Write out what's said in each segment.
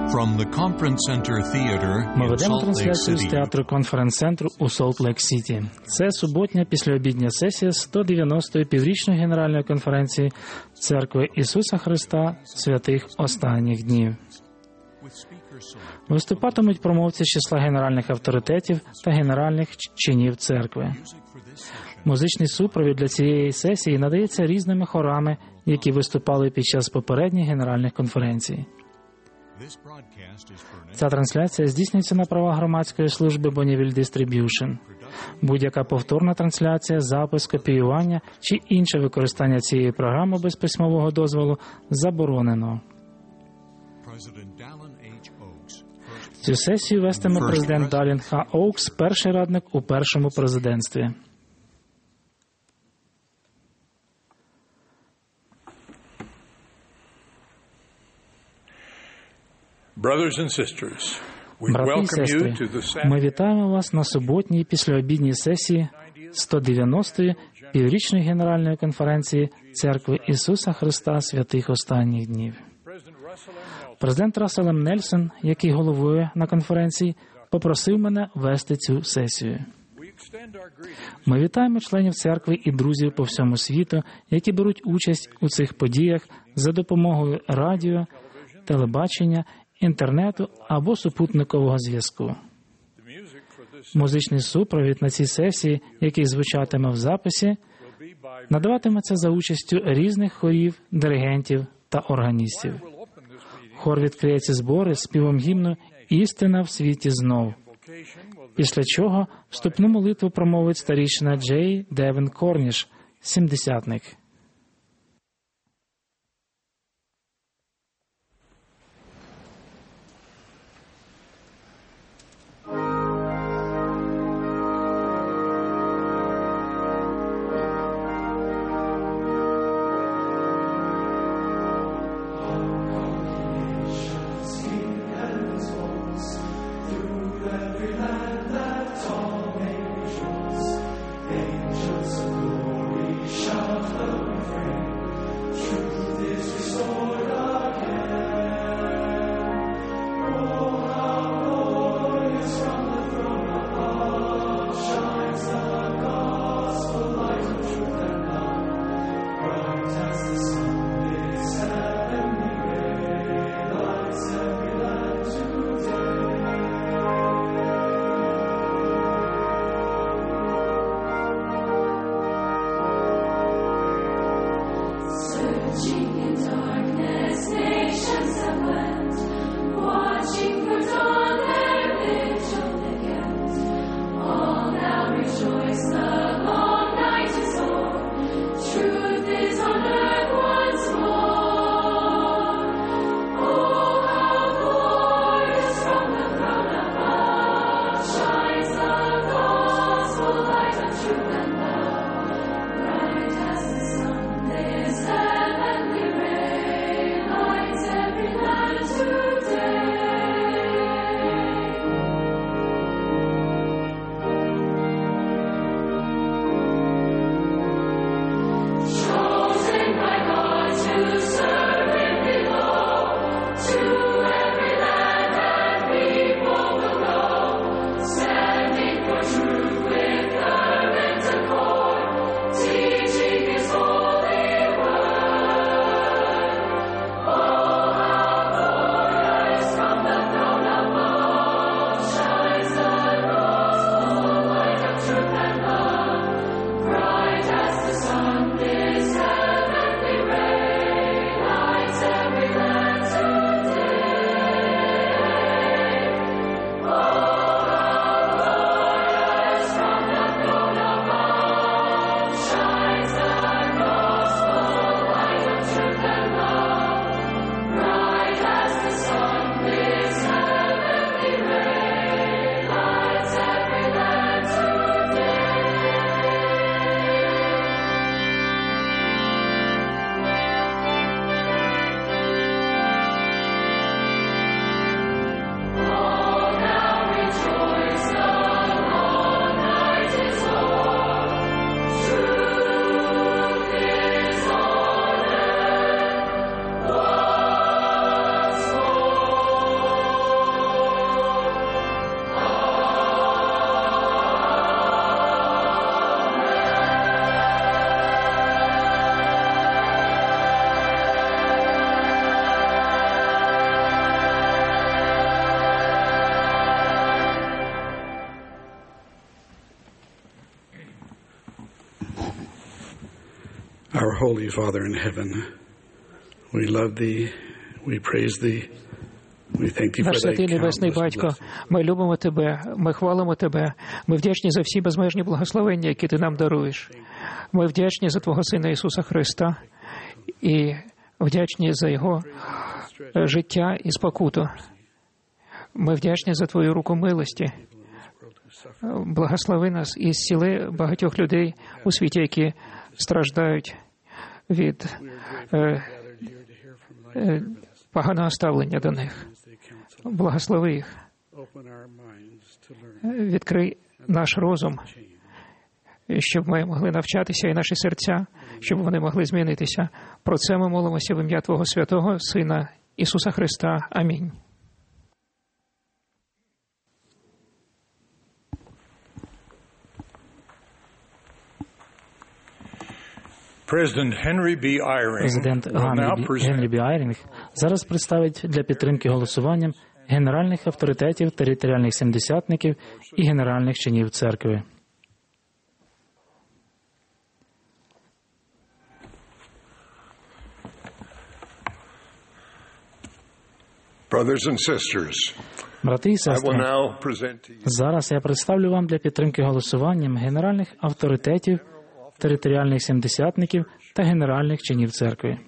From the Conference Center Theater Ми in ведемо Salt Lake трансляцію з City. театру Конференц-центру у Солт-Лейк-Сіті. Це суботня післяобідня сесія 190-ї піврічної генеральної конференції Церкви Ісуса Христа святих останніх днів. Виступатимуть промовці з числа генеральних авторитетів та генеральних чинів церкви. Музичний супровід для цієї сесії надається різними хорами, які виступали під час попередніх генеральних конференцій. Ця трансляція здійснюється на права громадської служби Bonneville Distribution. Будь-яка повторна трансляція, запис, копіювання чи інше використання цієї програми без письмового дозволу заборонено. Цю сесію вестиме президент Далін Х. Оукс, перший радник у першому президентстві. Брати і сестри, ми вітаємо вас на суботній післяобідній сесії 190-ї піврічної генеральної конференції Церкви Ісуса Христа святих останніх днів. Президент Рассел М. Нельсон, який головує на конференції, попросив мене вести цю сесію. Ми вітаємо членів церкви і друзів по всьому світу, які беруть участь у цих подіях за допомогою радіо, телебачення, інтернету або супутникового зв'язку. Музичний супровід на цій сесії, який звучатиме в записі, надаватиметься за участю різних хорів, диригентів та органістів. Хор відкриє ці збори співом гімну «Істина в світі знов», після чого вступну молитву промовить старійшина Джей Девен Корніш, сімдесятник. To Our Holy Father in heaven, we love Thee, we praise Thee, we thank Thee for Наш Thy святий Небесний countless Батько, blessings. ми любимо Тебе, ми хвалимо Тебе, ми вдячні за всі безмежні благословення, які Ти нам даруєш. Ми вдячні за Твого Сина Ісуса Христа і вдячні за Його життя і спокуту. Ми вдячні за Твою руку милості. Благослови нас і зціли багатьох людей у світі, які страждають від поганого ставлення до них. Благослови їх. Відкрий наш розум, щоб ми могли навчатися, і наші серця, щоб вони могли змінитися. Про це ми молимося в ім'я Твого Святого Сина Ісуса Христа. Амінь. Президент Генрі Бі Айрінг зараз представить для підтримки голосуванням генеральних авторитетів, територіальних сімдесятників і генеральних чинів церкви. Брати і сестри, зараз я представлю вам для підтримки голосуванням генеральних авторитетів, територіальних сімдесятників та генеральних чинів церкви.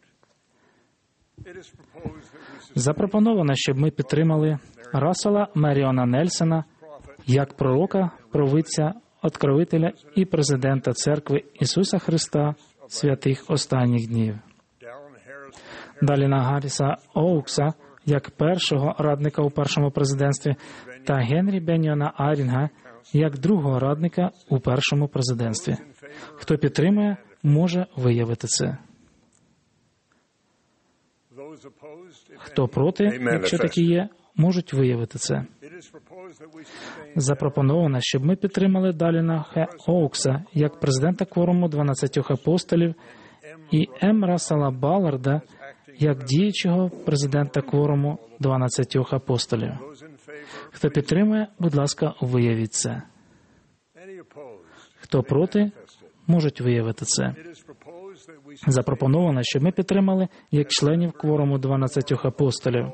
Запропоновано, щоб ми підтримали Рассела Меріона Нельсона як пророка, провидця, откровителя і президента Церкви Ісуса Христа святих останніх днів. Даліна Гарріса Оукса як першого радника у першому президентстві та Генрі Беніона Айрінга як другого радника у першому президентстві. Хто підтримує, може виявити це. Хто проти, якщо такі є, можуть виявити це. Запропоновано, щоб ми підтримали Даліна Х. Оукса як президента кворуму 12 апостолів і М. Рассела Балларда як діючого президента кворуму 12 апостолів. Хто підтримує, будь ласка, виявіть це. Хто проти, можуть виявити це. Запропоновано, щоб ми підтримали як членів кворуму 12 апостолів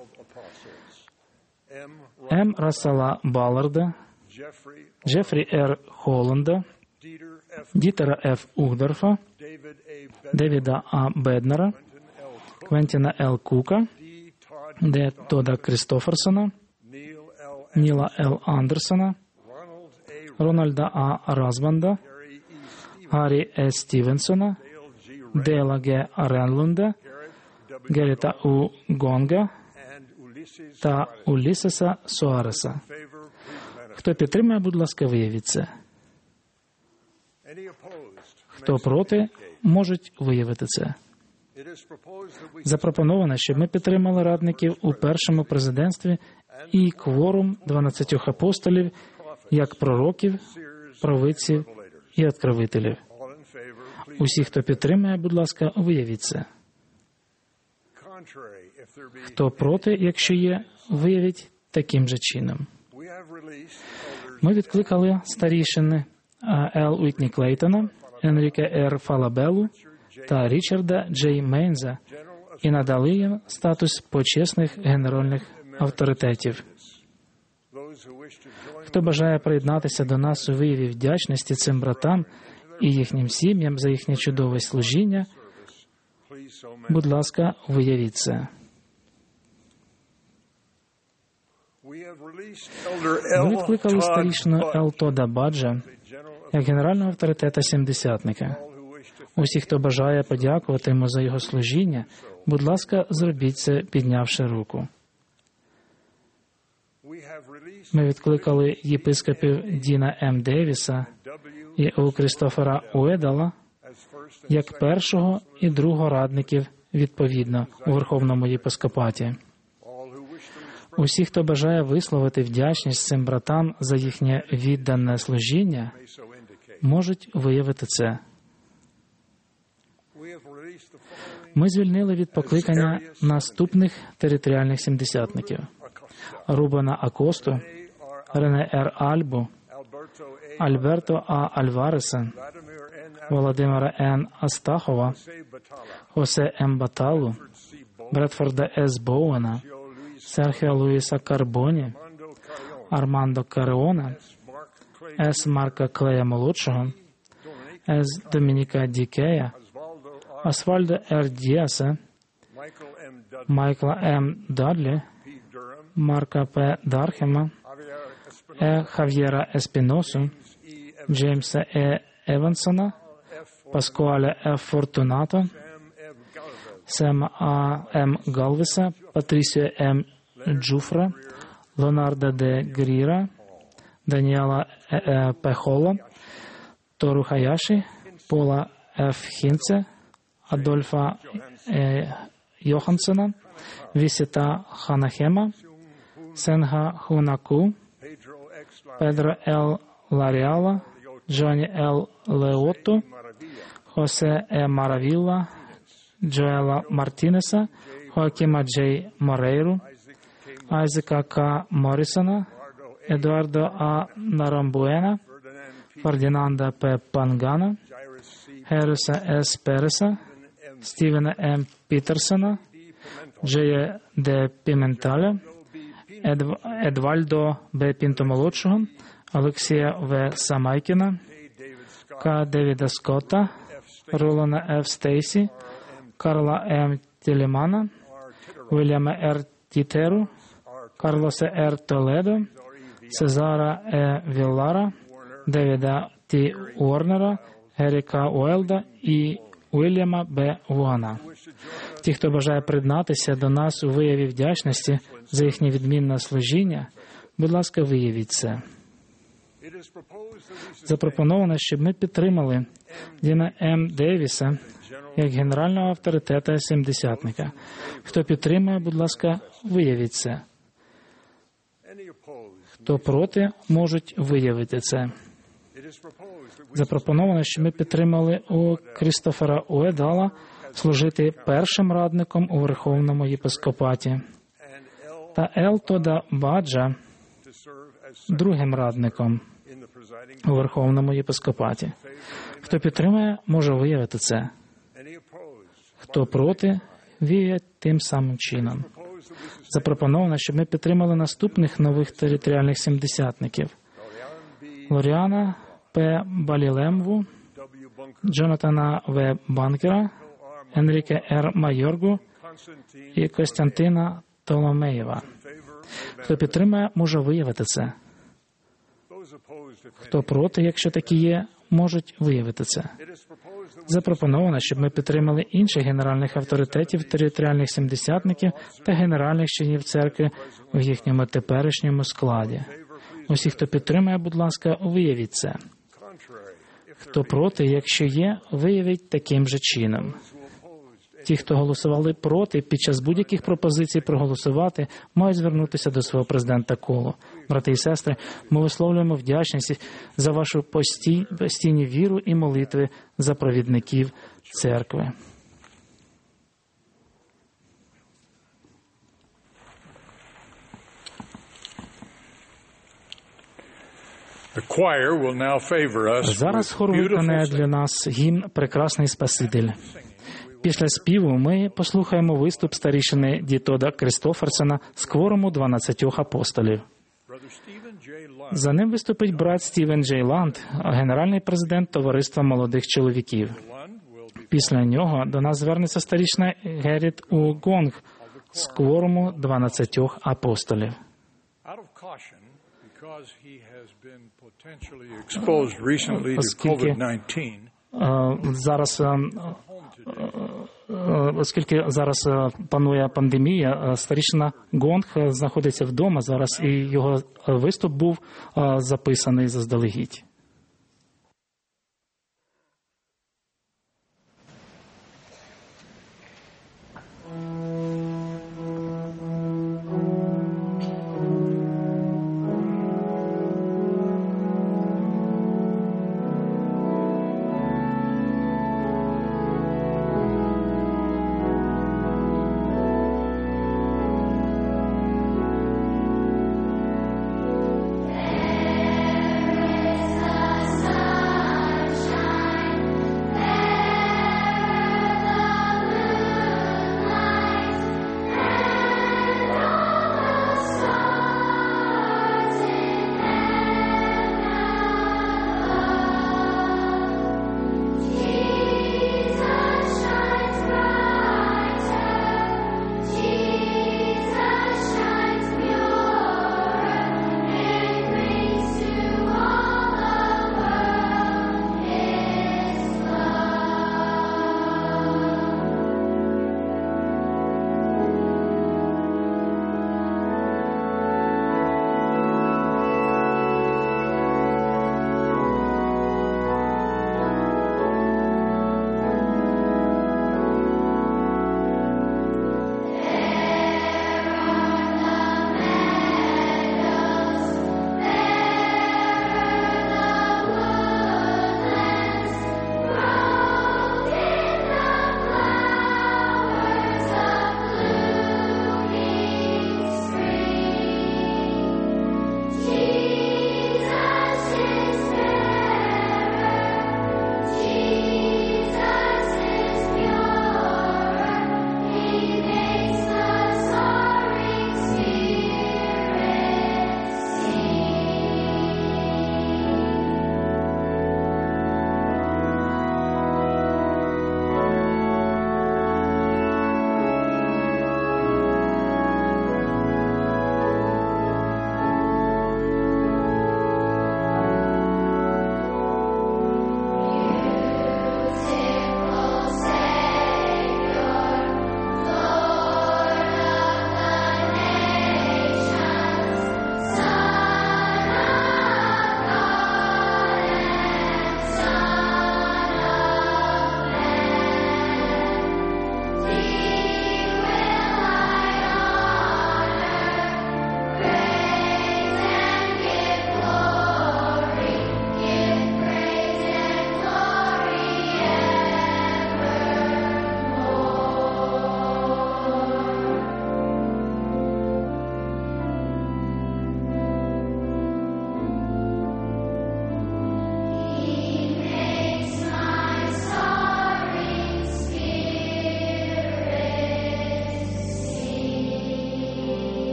М. Рассела Балларда, Джефрі Р. Холланда, Дітера Ф. Ухдорфа, Девіда А. Беднера, Квентіна Л. Кука, Д. Тода Крістоферсона, Ніла Л. Андерсона, Рональда А. Разбанда, Гаррі С. Стівенсона, Дейла Г. Ренлунда, Герріта У. Гонга та Улісеса Суареса. Хто підтримує, будь ласка, виявіть це. Хто проти, можуть виявити це. Запропоновано, щоб ми підтримали радників у першому президентстві і кворум 12 апостолів як пророків, провидців і откровителів. Усі, хто підтримує, будь ласка, виявіть це. Хто проти, якщо є, виявіть таким же чином. Ми відкликали старішини Л. Уітні Клейтона, Енріке Р. Фалабелу та Річарда Джей Мейнза і надали їм статус почесних генеральних авторитетів. Хто бажає приєднатися до нас у вияві вдячності цим братам і їхнім сім'ям за їхнє чудове служіння, будь ласка, виявіть це. Ми відкликали старішину Ел Тода Баджа як генерального авторитета сімдесятника. Усі, хто бажає подякувати йому за його служіння, будь ласка, зробіть це, піднявши руку. Ми відкликали єпископів Діна М. Девіса і У. Крістофера Уедала як першого і другого радників відповідно у Верховному єпископаті. Усі, хто бажає висловити вдячність цим братам за їхнє віддане служіння, можуть виявити це. Ми звільнили від покликання наступних територіальних сімдесятників: Рубена Акосту, Рене Р. Альбу, Альберто А. Альвареса, Володимира Н. Астахова, Хосе М. Баталу, Бредфорда С. Боуена, Серхіо Луїса Карбоні, Армандо Кареона, С. Марка Клея Молодшого, С. Домініка Дікея, Освальдо Р. Діаса, Майкла М. Дадлі, Марка П. Дархема, Е. Хав'єра Еспіносу, Джеймса Е. Евансона, Паскуаля Ф. Фортунато, Сема А. М. Галвеса, Патрісіо М. Джуфра, Леонардо Д. Гріра, Даніела П. Холла, Тору Хаяші, Пола Ф. Хінце, Адольфа Йохансена, Вісіта Ханахема, Сенга Хунаку, Педро Л. Ларіала, Джоні Л. Леотто, Хосе Е. Маравілла, Джоела Мартінеса, Хоакіма Джей Морейру, Айзека К. Моррісона, Едуардо А. Нарамбуена, Фердинанда П. Пангана, Геруса С. Переса, Стівена М. Пітерсона, Джея Д. Піменталя, Едвальдо Б. Пінто-молодшого, Олексія В. Самайкіна, К. Девіда Скотта, Ролана Ф. Стейсі, Карла М. Тілімана, Вільяма Р. Тітеру, Карлоса Р. Толедо, Сезара Е. Віллара, Девіда Т. Уорнера, Еріка Уелда і Уільяма Б. Вуана. Ті, хто бажає приєднатися до нас у вияві вдячності за їхнє відмінне служіння, будь ласка, виявіть це. Запропоновано, щоб ми підтримали Діна М. Дейвіса як генерального авторитета семдесятника. Хто підтримує, будь ласка, виявіть це. Хто проти, можуть виявити це. Запропоновано, щоб ми підтримали у Крістофера Уедала служити першим радником у Верховному єпископаті та Ел Тода Баджа другим радником у Верховному єпископаті. Хто підтримує, може виявити це. Хто проти, віє тим самим чином. Запропоновано, щоб ми підтримали наступних нових територіальних семдесятників. Лоріана П. Балілемву, Джонатана В. Банкера, Енріке Р. Майоргу і Костянтина Толомеєва. Хто підтримує, може виявити це. Хто проти, якщо такі є, можуть виявити це. Запропоновано, щоб ми підтримали інших генеральних авторитетів, територіальних семдесятників та генеральних членів церкви в їхньому теперішньому складі. Усі, хто підтримує, будь ласка, виявіть це. Хто проти, якщо є, виявіть таким же чином. Ті, хто голосували проти, під час будь-яких пропозицій проголосувати, мають звернутися до свого президента колу. Брати і сестри, ми висловлюємо вдячність за вашу постійну віру і молитви за провідників церкви. Зараз хор виконає для нас гімн «Прекрасний Спаситель». Після співу ми послухаємо виступ старішини Дітода Крістоферсона з кворуму 12 апостолів. За ним виступить брат Стівен Джей Ланд, генеральний президент Товариства молодих чоловіків. Після нього до нас звернеться старішина Герріт У. Гонг з кворуму 12 апостолів. Оскільки зараз панує пандемія, старішина Гонг знаходиться вдома зараз, і його виступ був записаний заздалегідь.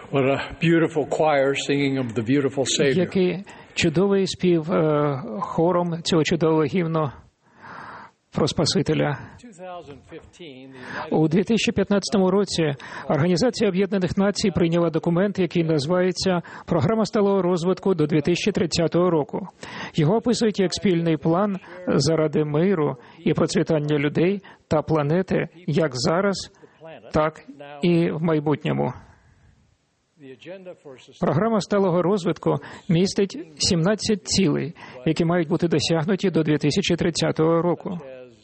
What a beautiful choir singing of the beautiful Savior. Який чудовий спів хором цього чудового гімну про Спасителя. У 2015 році Організація Об'єднаних Націй прийняла документ, який називається «Програма сталого розвитку до 2030 року». Його описують як спільний план заради миру і процвітання людей та планети як зараз, так і в майбутньому. Програма сталого розвитку містить 17 цілей, які мають бути досягнуті до 2030 року.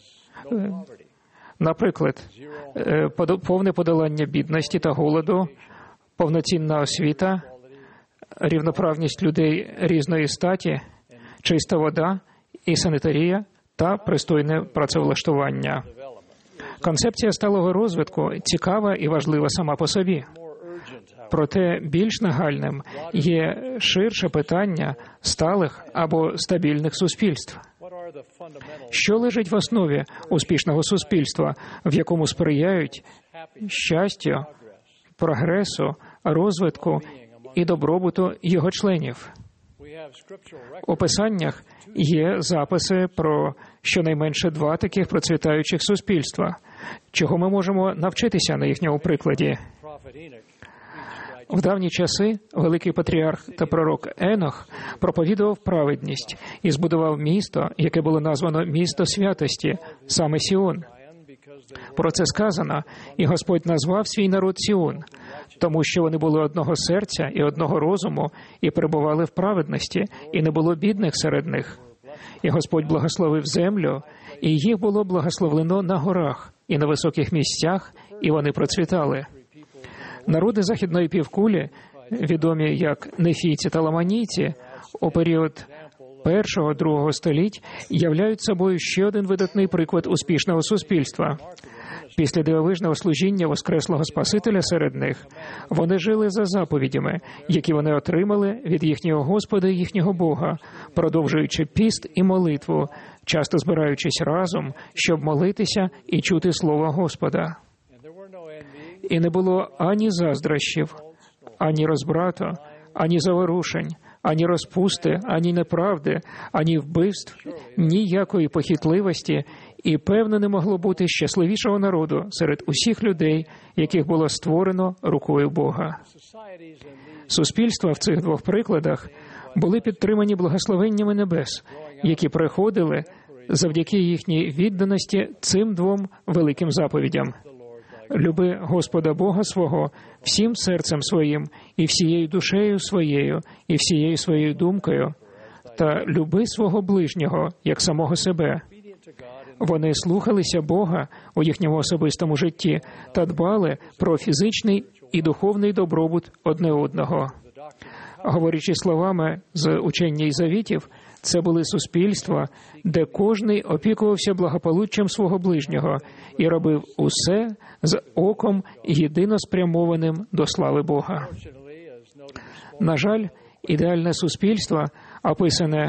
Наприклад, повне подолання бідності та голоду, повноцінна освіта, рівноправність людей різної статі, чиста вода і санітарія та пристойне працевлаштування. Концепція сталого розвитку цікава і важлива сама по собі. Проте більш нагальним є ширше питання сталих або стабільних суспільств. Що лежить в основі успішного суспільства, в якому сприяють щастю, прогресу, розвитку і добробуту його членів? У писаннях є записи про щонайменше 2 таких процвітаючих суспільства, чого ми можемо навчитися на їхньому прикладі. В давні часи великий патріарх та пророк Енох проповідував праведність і збудував місто, яке було названо «Місто святості», саме Сіон. Про це сказано, і Господь назвав свій народ Сіон, тому що вони були одного серця і одного розуму, і перебували в праведності, і не було бідних серед них. І Господь благословив землю, і їх було благословлено на горах і на високих місцях, і вони процвітали. Народи Західної півкулі, відомі як нефійці та ламанійці, у період 1-2 століть являють собою ще один видатний приклад успішного суспільства. Після дивовижного служіння Воскреслого Спасителя серед них, вони жили за заповідями, які вони отримали від їхнього Господа і їхнього Бога, продовжуючи піст і молитву, часто збираючись разом, щоб молитися і чути Слово Господа. І не було ані заздрощів, ані розбрату, ані заворушень, ані розпусти, ані неправди, ані вбивств, ніякої похитливості, і, певно, не могло бути щасливішого народу серед усіх людей, яких було створено рукою Бога. Суспільства в цих 2 прикладах були підтримані благословеннями небес, які приходили завдяки їхній відданості цим 2 великим заповідям. «Люби Господа Бога свого всім серцем своїм, і всією душею своєю, і всією своєю думкою, та люби свого ближнього, як самого себе». Вони слухалися Бога у їхньому особистому житті та дбали про фізичний і духовний добробут одне одного. Говорячи словами з учення і завітів, це були суспільства, де кожний опікувався благополуччям свого ближнього і робив усе з оком єдино спрямованим до слави Бога. На жаль, ідеальне суспільство, описане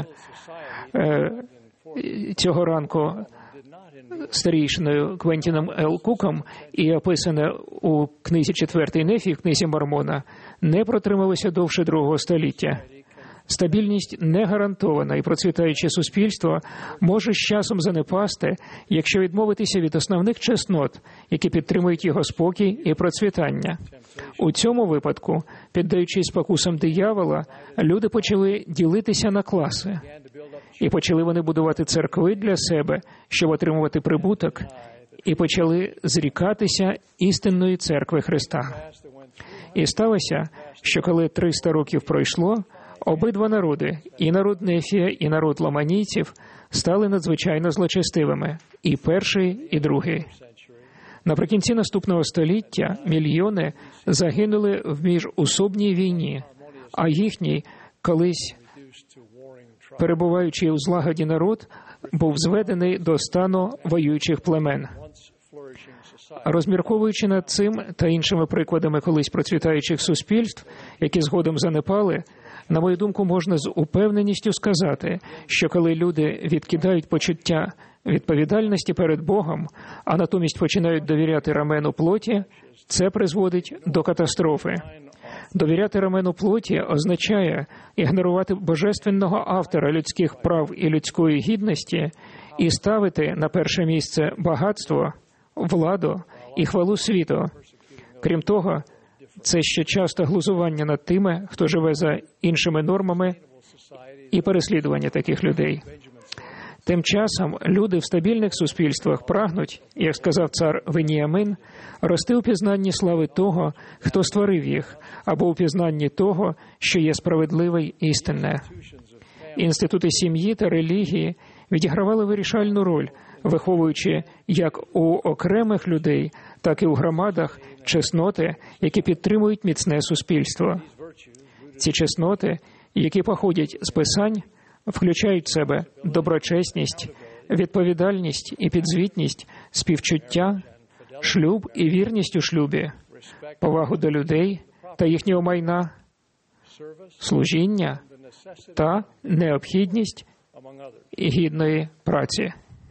цього ранку старійшиною Квентіном Л. Куком і описане у книзі 4 Нефії, в книзі Мормона, не протрималося довше 2 століття. Стабільність не гарантована, і процвітаюче суспільство може з часом занепасти, якщо відмовитися від основних чеснот, які підтримують його спокій і процвітання. У цьому випадку, піддаючись спокусам диявола, люди почали ділитися на класи. І почали вони будувати церкви для себе, щоб отримувати прибуток, і почали зрікатися істинної церкви Христа. І сталося, що коли 300 років пройшло, обидва народи, і народ Нефія, і народ ламанійців, стали надзвичайно злочестивими, і перший, і другий. Наприкінці наступного століття мільйони загинули в міжусобній війні, а їхній, колись перебуваючи у злагоді народ, був зведений до стану воюючих племен. Розмірковуючи над цим та іншими прикладами колись процвітаючих суспільств, які згодом занепали, на мою думку, можна з упевненістю сказати, що коли люди відкидають почуття відповідальності перед Богом, а натомість починають довіряти рамену плоті, це призводить до катастрофи. Довіряти рамену плоті означає ігнорувати божественного автора людських прав і людської гідності і ставити на перше місце багатство, владу і хвалу світу. Крім того, це ще часто глузування над тими, хто живе за іншими нормами, і переслідування таких людей. Тим часом люди в стабільних суспільствах прагнуть, як сказав цар Веніамин, рости у пізнанні слави того, хто створив їх, або у пізнанні того, що є справедливе й істинне. Інститути сім'ї та релігії відігравали вирішальну роль, виховуючи як у окремих людей, так і у громадах чесноти, які підтримують міцне суспільство. Ці чесноти, які походять з Писань, включають в себе доброчесність, відповідальність і підзвітність, співчуття, шлюб і вірність у шлюбі, повагу до людей та їхнього майна, служіння та необхідність гідної праці.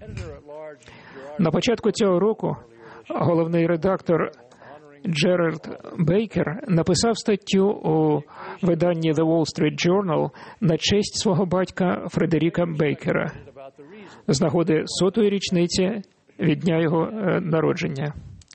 На початку цього року головний редактор Джеральд Бейкер написав статтю у виданні The Wall Street Journal на честь свого батька Фредеріка Бейкера з нагоди 100-ї річниці від дня його народження.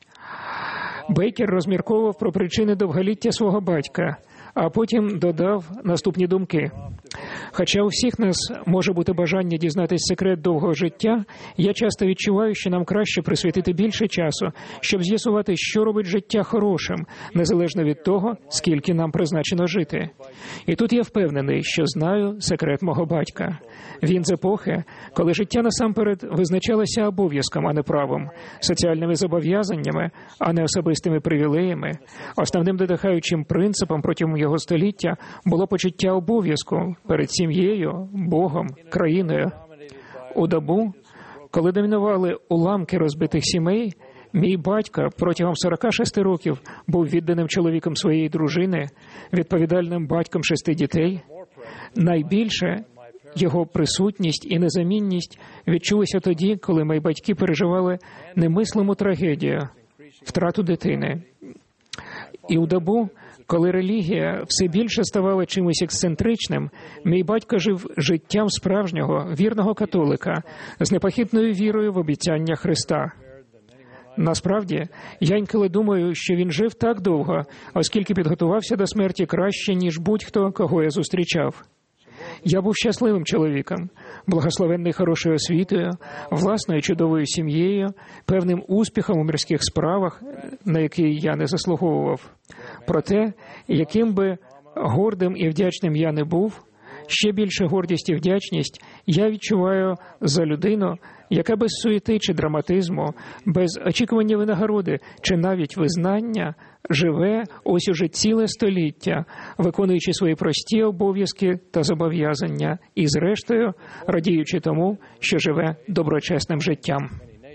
Бейкер розмірковував про причини довголіття свого батька, а потім додав наступні думки. Хоча у всіх нас може бути бажання дізнатись секрет довгого життя, я часто відчуваю, що нам краще присвятити більше часу, щоб з'ясувати, що робить життя хорошим, незалежно від того, скільки нам призначено жити. І тут я впевнений, що знаю секрет мого батька. Він з епохи, коли життя насамперед визначалося обов'язком, а не правом, соціальними зобов'язаннями, а не особистими привілеями. Основним додихаючим принципом протягом його століття було почуття обов'язку перед сім'єю, Богом, країною. У добу, коли домінували уламки розбитих сімей, мій батько протягом 46 років був відданим чоловіком своєї дружини, відповідальним батьком 6 дітей. Найбільше його присутність і незамінність відчулися тоді, коли мої батьки переживали немислиму трагедію – втрату дитини. І у добу, коли релігія все більше ставала чимось ексцентричним, мій батько жив життям справжнього, вірного католика з непохитною вірою в обіцяння Христа. Насправді, я інколи думаю, що він жив так довго, оскільки підготувався до смерті краще, ніж будь-хто, кого я зустрічав. Я був щасливим чоловіком, благословенний хорошою освітою, власною чудовою сім'єю, певним успіхом у мирських справах, на які я не заслуговував. Проте, яким би гордим і вдячним я не був, ще більше гордість і вдячність я відчуваю за людину, яка без суєти чи драматизму, без очікування винагороди чи навіть визнання живе ось уже ціле століття, виконуючи свої прості обов'язки та зобов'язання і, зрештою, радіючи тому, що живе доброчесним життям.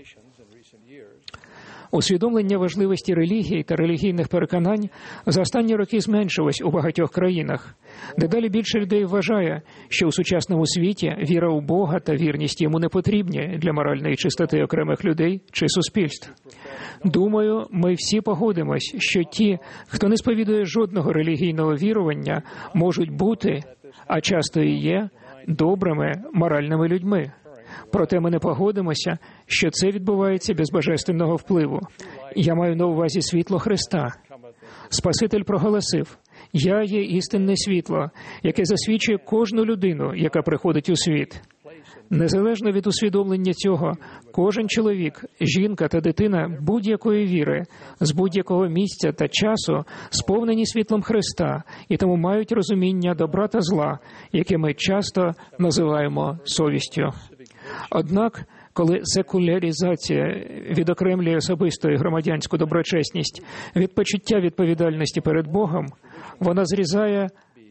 Усвідомлення важливості релігії та релігійних переконань за останні роки зменшилось у багатьох країнах. Дедалі більше людей вважає, що у сучасному світі віра у Бога та вірність йому не потрібні для моральної чистоти окремих людей чи суспільств. Думаю, ми всі погодимось, що ті, хто не сповідує жодного релігійного вірування, можуть бути, а часто і є, добрими моральними людьми. Проте ми не погодимося, що це відбувається без божественного впливу. Я маю на увазі світло Христа. Спаситель проголосив: «Я є істинне світло, яке засвічує кожну людину, яка приходить у світ». Незалежно від усвідомлення цього, кожен чоловік, жінка та дитина будь-якої віри, з будь-якого місця та часу сповнені світлом Христа і тому мають розуміння добра та зла, яке ми часто називаємо совістю. Однак, коли секуляризація відокремлює особисту і громадянську доброчесність від почуття відповідальності перед Богом, вона зрізає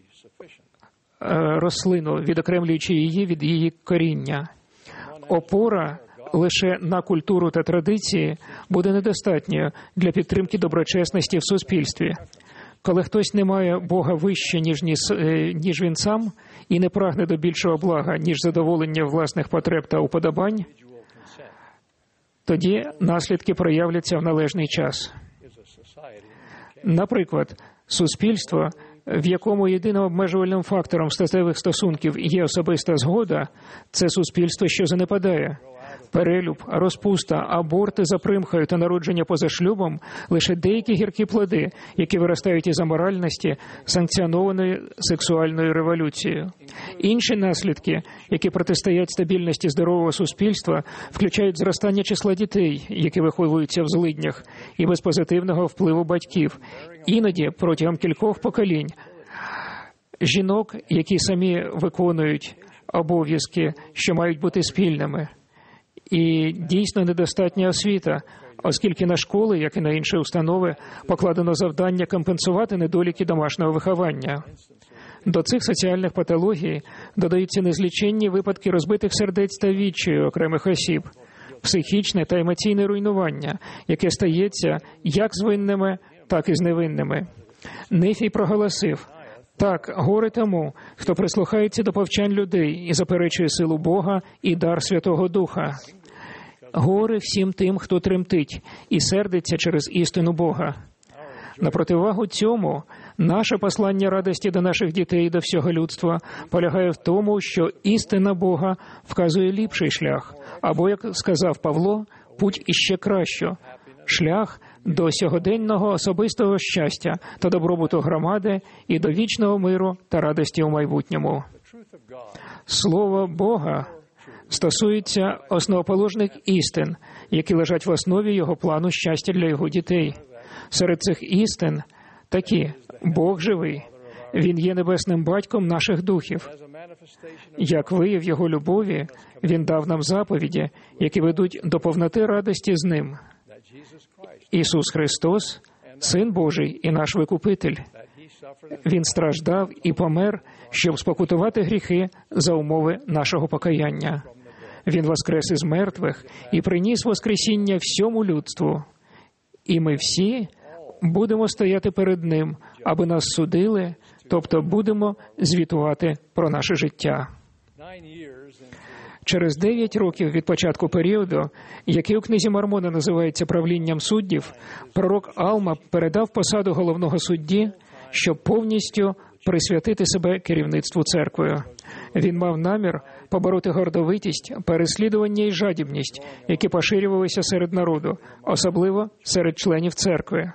рослину, відокремлюючи її від її коріння. Опора лише на культуру та традиції буде недостатньою для підтримки доброчесності в суспільстві. Коли хтось не має Бога вище, ніж він сам, і не прагне до більшого блага, ніж задоволення власних потреб та уподобань, тоді наслідки проявляться в належний час. Наприклад, суспільство, в якому єдиним обмежувальним фактором статевих стосунків є особиста згода, це суспільство, що занепадає. Перелюб, розпуста, аборти за примхою та народження поза шлюбом – лише деякі гіркі плоди, які виростають із аморальності, санкціонованої сексуальною революцією. Інші наслідки, які протистоять стабільності здорового суспільства, включають зростання числа дітей, які виховуються в злиднях, і без позитивного впливу батьків, іноді протягом кількох поколінь. Жінок, які самі виконують обов'язки, що мають бути спільними. І дійсно недостатня освіта, оскільки на школи, як і на інші установи, покладено завдання компенсувати недоліки домашнього виховання. До цих соціальних патологій додаються незліченні випадки розбитих сердець та відчаю окремих осіб, психічне та емоційне руйнування, яке стається як з винними, так і з невинними. Нефій проголосив: «Так, горе тому, хто прислухається до повчань людей і заперечує силу Бога і дар Святого Духа. Горе всім тим, хто тремтить і сердиться через істину Бога». На противагу цьому, наше послання радості до наших дітей і до всього людства полягає в тому, що істина Бога вказує ліпший шлях, або, як сказав Павло, путь іще кращого, шлях до сьогоденного особистого щастя та добробуту громади і до вічного миру та радості у майбутньому. Слово Бога стосується основоположних істин, які лежать в основі Його плану щастя для Його дітей. Серед цих істин такі: Бог живий, Він є небесним батьком наших духів. Як вияв Його любові, Він дав нам заповіді, які ведуть до повноти радості з Ним. Ісус Христос – Син Божий і наш Викупитель. Він страждав і помер, щоб спокутувати гріхи за умови нашого покаяння. Він воскрес із мертвих і приніс воскресіння всьому людству. І ми всі будемо стояти перед Ним, аби нас судили, тобто будемо звітувати про наше життя. Через 9 років від початку періоду, який у книзі Мормона називається правлінням суддів, пророк Алма передав посаду головного судді, щоб повністю присвятити себе керівництву церквою. Він мав намір побороти гордовитість, переслідування і жадібність, які поширювалися серед народу, особливо серед членів церкви.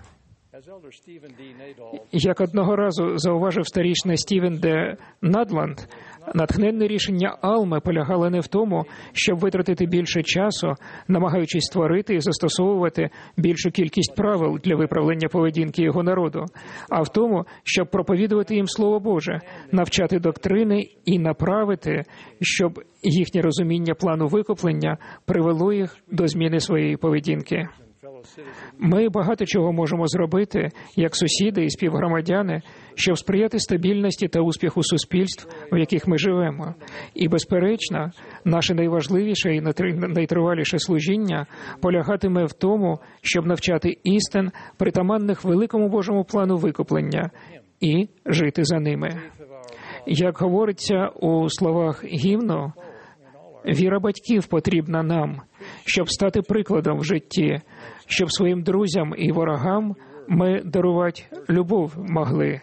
Як одного разу зауважив старішина Стівен Д. Надланд, натхненне рішення Алми полягало не в тому, щоб витратити більше часу, намагаючись створити і застосовувати більшу кількість правил для виправлення поведінки його народу, а в тому, щоб проповідувати їм Слово Боже, навчати доктрини і направити, щоб їхнє розуміння плану викуплення привело їх до зміни своєї поведінки. Ми багато чого можемо зробити, як сусіди і співгромадяни, щоб сприяти стабільності та успіху суспільств, в яких ми живемо. І, безперечно, наше найважливіше і найтриваліше служіння полягатиме в тому, щоб навчати істин, притаманних великому Божому плану викуплення, і жити за ними. Як говориться у словах гімну, віра батьків потрібна нам, щоб стати прикладом в житті, щоб своїм друзям і ворогам ми дарувати любов могли.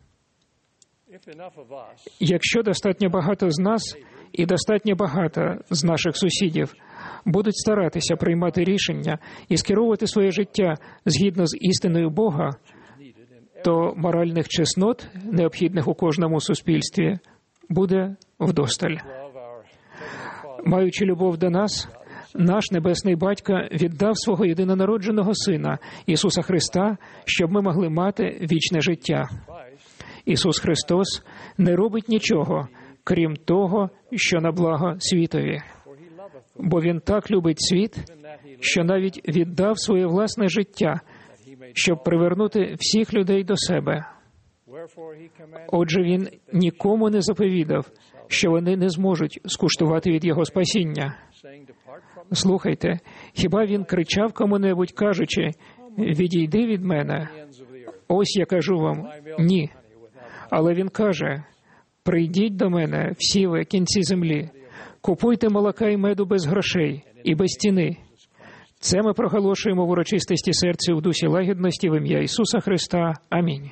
Якщо достатньо багато з нас і достатньо багато з наших сусідів будуть старатися приймати рішення і скеровувати своє життя згідно з істиною Бога, то моральних чеснот, необхідних у кожному суспільстві, буде вдосталь. Маючи любов до нас, наш Небесний Батько віддав свого єдинонародженого Сина, Ісуса Христа, щоб ми могли мати вічне життя. Ісус Христос не робить нічого, крім того, що на благо світові. Бо Він так любить світ, що навіть віддав своє власне життя, щоб привернути всіх людей до себе. Отже, Він нікому не заповідав, що вони не зможуть скуштувати від Його спасіння. Слухайте, хіба Він кричав кому-небудь, кажучи: «Відійди від мене»? Ось я кажу вам: ні. Але Він каже: «Прийдіть до мене, всі ви, кінці землі, купуйте молока і меду без грошей і без ціни». Це ми проголошуємо в урочистості серця в дусі лагідності в ім'я Ісуса Христа. Амінь.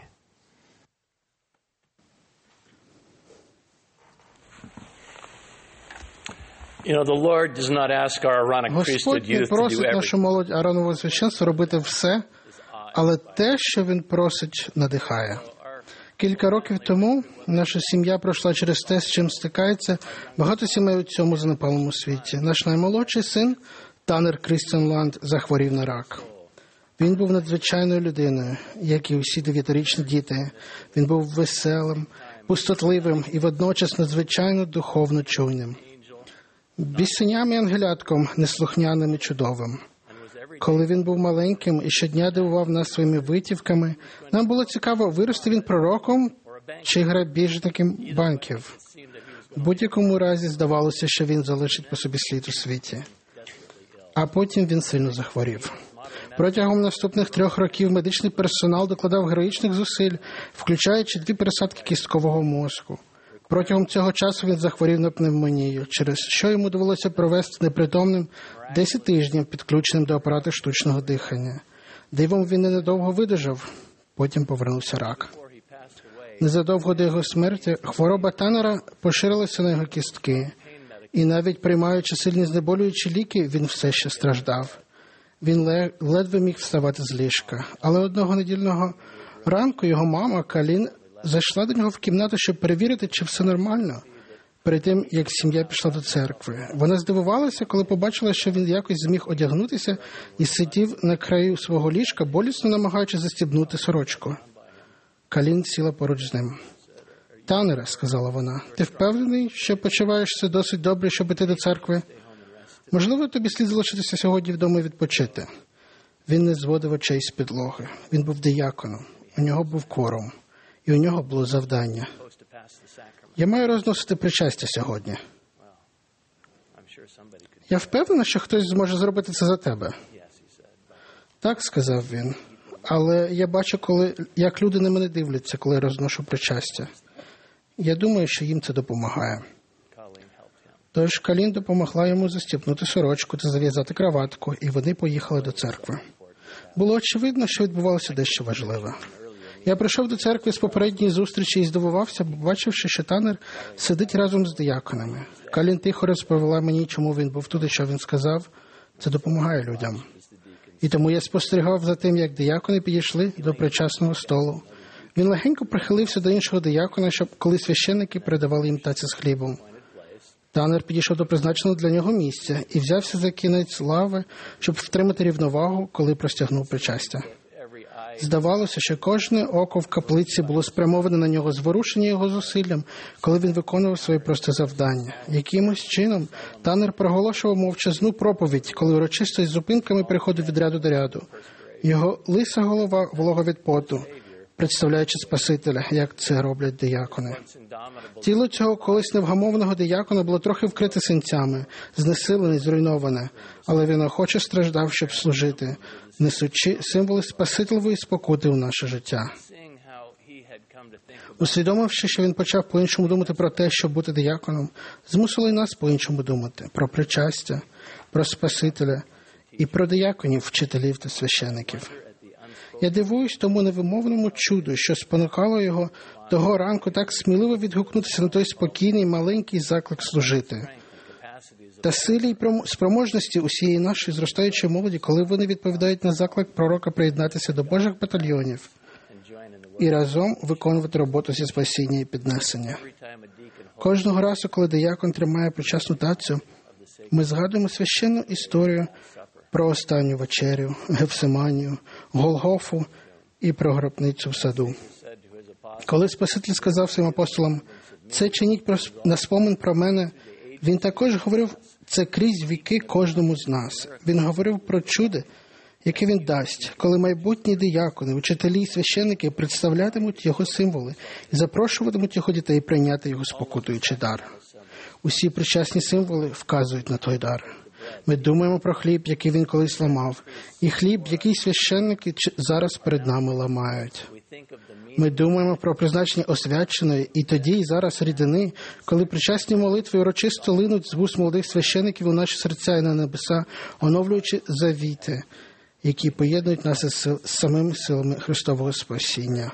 Господь не просить нашу молодь Ааронового священства робити все, але те, що Він просить, надихає. Кілька років тому наша сім'я пройшла через те, з чим стикається багато сімей у цьому занепалому світі. Наш наймолодший син, Танер Крістіан Ланд, захворів на рак. Він був надзвичайною людиною, як і усі 9-річні діти. Він був веселим, пустотливим і водночас надзвичайно духовно чуйним. Бісеням і ангелятком, неслухняним і чудовим. Коли він був маленьким і щодня дивував нас своїми витівками, нам було цікаво, виросте він пророком чи грабіжником банків. В будь-якому разі здавалося, що він залишить по собі слід у світі. А потім він сильно захворів. Протягом наступних 3 років медичний персонал докладав героїчних зусиль, включаючи 2 пересадки кісткового мозку. Протягом цього часу він захворів на пневмонію, через що йому довелося провести непритомним 10 тижнів, підключеним до апарату штучного дихання. Дивом він ненадовго видужав, потім повернувся рак. Незадовго до його смерті хвороба Танера поширилася на його кістки. І навіть приймаючи сильні знеболюючі ліки, він все ще страждав. Він ледве міг вставати з ліжка. Але одного недільного ранку його мама Калін зайшла до нього в кімнату, щоб перевірити, чи все нормально, перед тим, як сім'я пішла до церкви. Вона здивувалася, коли побачила, що він якось зміг одягнутися і сидів на краю свого ліжка, болісно намагаючись застібнути сорочку. Калін сіла поруч з ним. «Танере», – сказала вона, – «ти впевнений, що почуваєшся досить добре, щоб іти до церкви? Можливо, тобі слід залишитися сьогодні вдома і відпочити?» Він не зводив очей з підлоги. Він був дияконом. У нього був кворум. І у нього було завдання. «Я маю розносити причастя сьогодні». «Я впевнена, що хтось зможе зробити це за тебе?» «Так», – сказав він. «Але я бачу, як люди на мене дивляться, коли я розношу причастя. Я думаю, що їм це допомагає». Тож Калін допомогла йому застібнути сорочку та зав'язати краватку, і вони поїхали до церкви. Було очевидно, що відбувалося дещо важливе. Я прийшов до церкви з попередньої зустрічі і здивувався, побачивши, що Танер сидить разом з дияконами. Калін тихо розповіла мені, чому він був тут і що він сказав. Це допомагає людям. І тому я спостерігав за тим, як диякони підійшли до причасного столу. Він легенько прихилився до іншого диякона, щоб коли священники передавали їм таці з хлібом. Танер підійшов до призначеного для нього місця і взявся за кінець лави, щоб втримати рівновагу, коли простягнув причастя. Здавалося, що кожне око в каплиці було спрямоване на нього, зворушені його зусиллям, коли він виконував своє просте завдання. Якимось чином Танер проголошував мовчазну проповідь, коли урочисто із зупинками переходив від ряду до ряду. Його лиса голова волога від поту, представляючи Спасителя, як це роблять диякони. Тіло цього колись невгамовного диякона було трохи вкрите синцями, знесилене, зруйноване, але він охоче страждав, щоб служити, несучи символи Спасителевої спокути у наше життя. Усвідомивши, що він почав по-іншому думати про те, щоб бути дияконом, змусило й нас по-іншому думати про причастя, про Спасителя і про дияконів, вчителів та священиків. Я дивуюсь тому невимовному чуду, що спонукало його того ранку так сміливо відгукнутися на той спокійний маленький заклик служити. Та силі й спроможності усієї нашої зростаючої молоді, коли вони відповідають на заклик пророка приєднатися до Божих батальйонів і разом виконувати роботу зі спасіння і піднесення. Кожного разу, коли диякон тримає причасну тацю, ми згадуємо священну історію про останню вечерю, Гефсиманію, Голгофу і про гробницю в саду. Коли Спаситель сказав своїм апостолам, «Це чиніть на спомин про мене», він також говорив це крізь віки кожному з нас. Він говорив про чудо, яке він дасть, коли майбутні диякони, учителі і священники представлятимуть його символи і запрошуватимуть його дітей прийняти його спокутуючий дар. Усі причасні символи вказують на той дар. Ми думаємо про хліб, який він колись ламав, і хліб, який священники зараз перед нами ламають. Ми думаємо про призначення освяченої і тоді, і зараз рідини, коли причасні молитви урочисто линуть з вуст молодих священиків у наші серця і на небеса, оновлюючи завіти, які поєднують нас з самими силами Христового спасіння.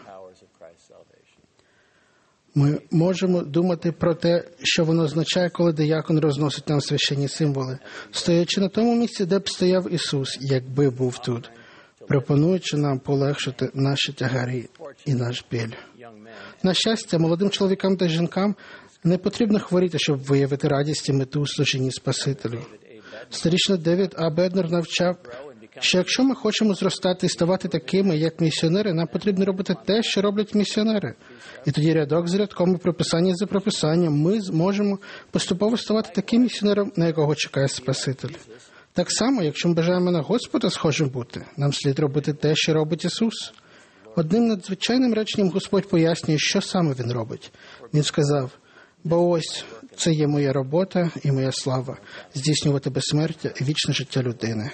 Ми можемо думати про те, що воно означає, коли диякон розносить нам священні символи, стоячи на тому місці, де б стояв Ісус, якби був тут, пропонуючи нам полегшити наші тягарі і наш біль. На щастя, молодим чоловікам та жінкам не потрібно хворіти, щоб виявити радість і мету у служінні Спасителю. Старішина Девід А. Беднер навчав, що якщо ми хочемо зростати і ставати такими, як місіонери, нам потрібно робити те, що роблять місіонери. І тоді рядок за рядком і прописання за прописанням ми зможемо поступово ставати таким місіонером, на якого чекає Спаситель. Так само, якщо ми бажаємо на Господа схожим бути, нам слід робити те, що робить Ісус. Одним надзвичайним реченням Господь пояснює, що саме Він робить. Він сказав: «Бо ось це є моя робота і моя слава – здійснювати безсмертя і вічне життя людини».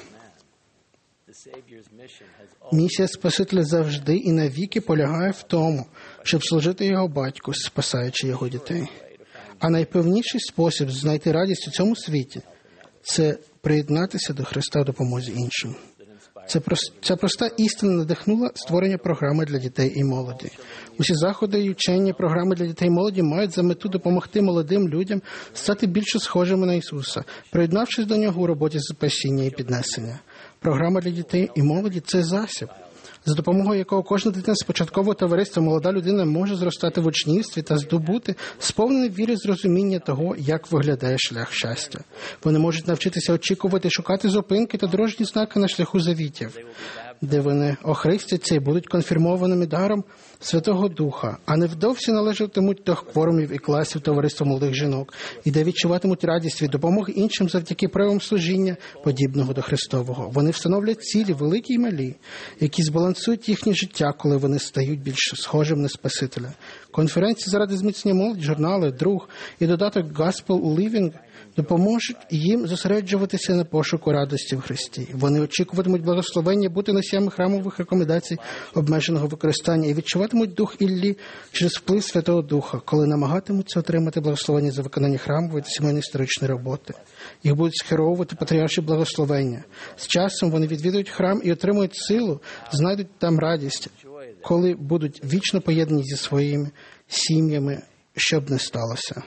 Місія Спасителя завжди і навіки полягає в тому, щоб служити його батьку, спасаючи його дітей. А найпевніший спосіб знайти радість у цьому світі – це приєднатися до Христа в допомозі іншим. Ця проста істина надихнула створення програми для дітей і молоді. Усі заходи і вчення програми для дітей і молоді мають за мету допомогти молодим людям стати більше схожими на Ісуса, приєднавшись до Нього у роботі спасіння і піднесення. Програма для дітей і молоді – це засіб, за допомогою якого кожна дитина з початкового товариства, молода людина може зростати в учнівстві та здобути сповнене віри зрозуміння того, як виглядає шлях щастя. Вони можуть навчитися очікувати, шукати зупинки та дорожні знаки на шляху завітів, де вони охрестяться і будуть конфірмованими даром Святого Духа, а невдовзі належатимуть до кворумів і класів товариства молодих жінок, і де відчуватимуть радість від допомоги іншим завдяки проявам служіння, подібного до Христового. Вони встановлять цілі, великі й малі, які збалансують їхнє життя, коли вони стають більш схожим на Спасителя. Конференції заради зміцнення молоді, журнали, друг і додаток Gospel Living допоможуть їм зосереджуватися на пошуку радості в Христі. Вони очікуватимуть благословення бути носіями храмових рекомендацій обмеженого використання і відчуватимуть дух Іллі через вплив Святого Духа, коли намагатимуться отримати благословення за виконання храмової та сімейної історичної роботи. Їх будуть скеровувати патріарші благословення. З часом вони відвідують храм і отримують силу, знайдуть там радість, коли будуть вічно поєднані зі своїми сім'ями, що б не сталося.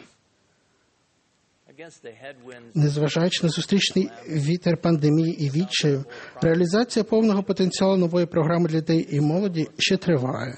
Незважаючи на зустрічний вітер пандемії і відчаю, реалізація повного потенціалу нової програми для дітей і молоді ще триває.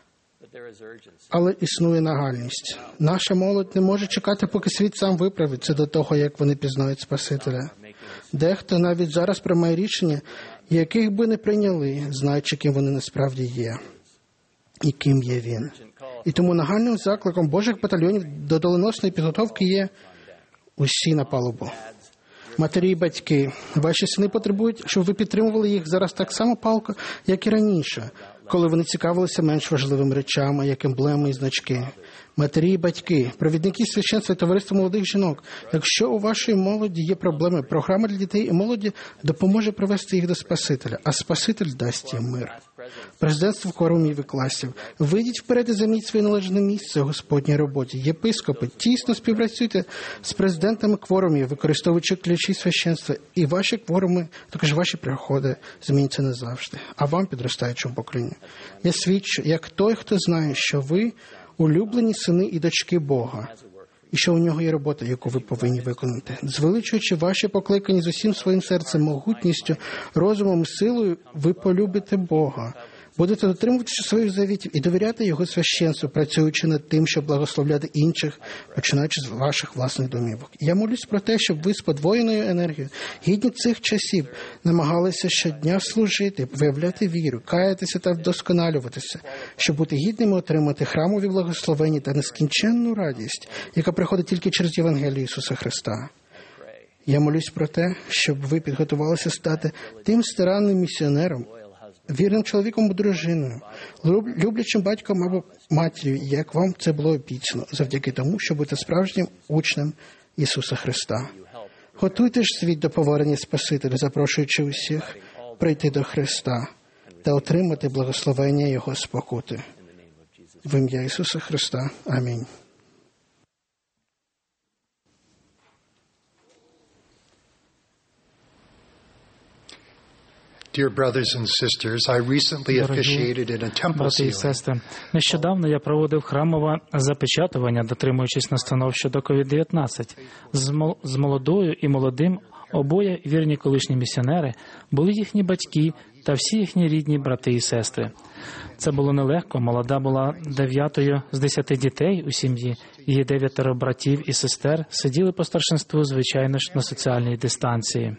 Але існує нагальність. Наша молодь не може чекати, поки світ сам виправиться до того, як вони пізнають Спасителя. Дехто навіть зараз приймає рішення, яких би не прийняли, знаючи, ким вони насправді є і ким є Він. І тому нагальним закликом Божих батальйонів до доленосної підготовки є усі на палубу. Матері і батьки, ваші сини потребують, щоб ви підтримували їх зараз так само палко, як і раніше, коли вони цікавилися менш важливими речами, як емблеми і значки. Матері і батьки, провідники священства і товариства молодих жінок, якщо у вашій молоді є проблеми, програма для дітей і молоді допоможе привести їх до Спасителя, а Спаситель дасть їм мир. Президентство кворумів і класів, вийдіть вперед і займіть своє належне місце у Господній роботі. Єпископи, тісно співпрацюйте з президентами кворумів, використовуючи ключі священства, і ваші кворуми, також ваші приходи зміняться назавжди. А вам, підростаючому поколінню, я свідчу, як той, хто знає, що ви улюблені сини і дочки Бога, і що у нього є робота, яку ви повинні виконати. Звеличуючи ваші покликані з усім своїм серцем, могутністю, розумом і силою, ви полюбите Бога. Будете дотримуватися своїх завітів і довіряти Його священству, працюючи над тим, щоб благословляти інших, починаючи з ваших власних домівок. Я молюсь про те, щоб ви з подвоєною енергією, гідні цих часів, намагалися щодня служити, виявляти віру, каятися та вдосконалюватися, щоб бути гідними отримати храмові благословення та нескінченну радість, яка приходить тільки через Євангелію Ісуса Христа. Я молюсь про те, щоб ви підготувалися стати тим старанним місіонером, вірним чоловіком або дружиною, люблячим батьком або матір'ю, як вам це було обіцяно, завдяки тому, що будете справжнім учнем Ісуса Христа. Готуйте ж світ до повернення Спасителя, запрошуючи усіх прийти до Христа та отримати благословення Його спокути. В ім'я Ісуса Христа. Амінь. Dear brothers and sisters, I recently officiated in a temple брати і sealing. сестри, нещодавно я проводив храмове запечатування, дотримуючись настанов щодо COVID-19. З молодою і молодим обоє вірні колишні місіонери були їхні батьки та всі їхні рідні брати і сестри. Це було нелегко. Молода була 9-ю з 10 дітей у сім'ї. Її 9 братів і сестер сиділи по старшинству, звичайно ж, на соціальній дистанції.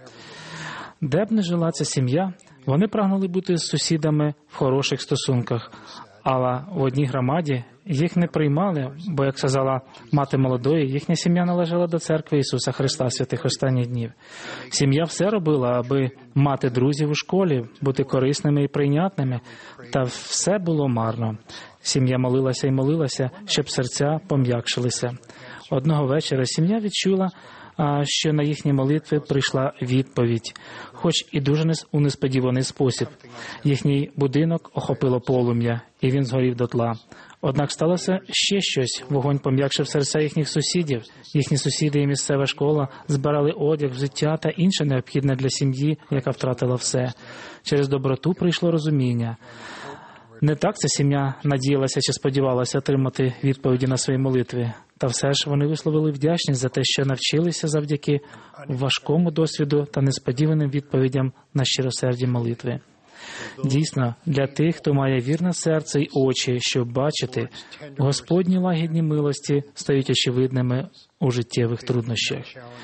Де б не жила ця сім'я, вони прагнули бути з сусідами в хороших стосунках, але в одній громаді їх не приймали, бо, як сказала мати молодої, їхня сім'я належала до церкви Ісуса Христа святих останніх днів. Сім'я все робила, аби мати друзів у школі, бути корисними і прийнятними, та все було марно. Сім'я молилася і молилася, щоб серця пом'якшилися. Одного вечора сім'я відчула, що на їхні молитви прийшла відповідь, хоч і дуже у несподіваний спосіб. Їхній будинок охопило полум'я, і він згорів дотла. Однак сталося ще щось. Вогонь пом'якшив серця їхніх сусідів. Їхні сусіди і місцева школа збирали одяг, взуття та інше необхідне для сім'ї, яка втратила все. Через доброту прийшло розуміння. Не так ця сім'я надіялася чи сподівалася отримати відповіді на свої молитви. Та все ж вони висловили вдячність за те, що навчилися завдяки важкому досвіду та несподіваним відповідям на щиросерді молитви. Дійсно, для тих, хто має вірне серце й очі, щоб бачити, Господні лагідні милості стають очевидними у життєвих труднощах.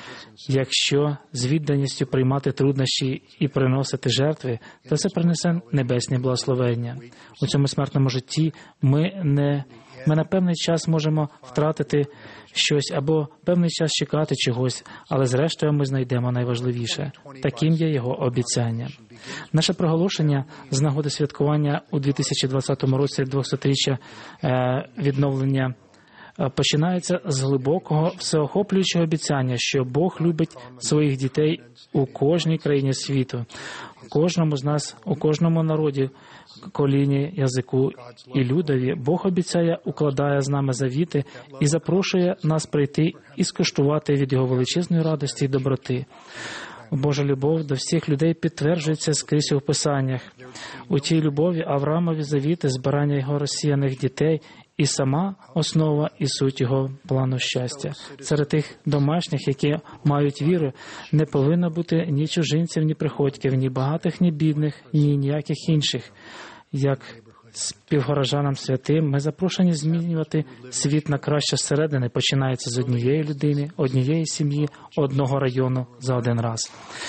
Якщо з відданістю приймати труднощі і приносити жертви, то це принесе небесні благословення. У цьому смертному житті ми на певний час можемо втратити щось або певний час чекати чогось, але зрештою ми знайдемо найважливіше. Таким є його обіцяння. Наше проголошення з нагоди святкування у 2020 році 200-річчя відновлення починається з глибокого, всеохоплюючого обіцяння, що Бог любить своїх дітей у кожній країні світу, кожному з нас, у кожному народі, коліні, язику і людові. Бог обіцяє, укладає з нами завіти і запрошує нас прийти і скуштувати від Його величезної радості і доброти. Божа любов до всіх людей підтверджується скрізь у Писаннях. У тій любові Авраамові завіти, збирання його розсіяних дітей і сама основа і суть його плану щастя. Серед тих домашніх, які мають віру, не повинно бути ні чужинців, ні приходьків, ні багатих, ні бідних, ні ніяких інших. Як співгорожанам святим, ми запрошені змінювати світ на краще зсередини, починається з однієї людини, однієї сім'ї, одного району за один раз.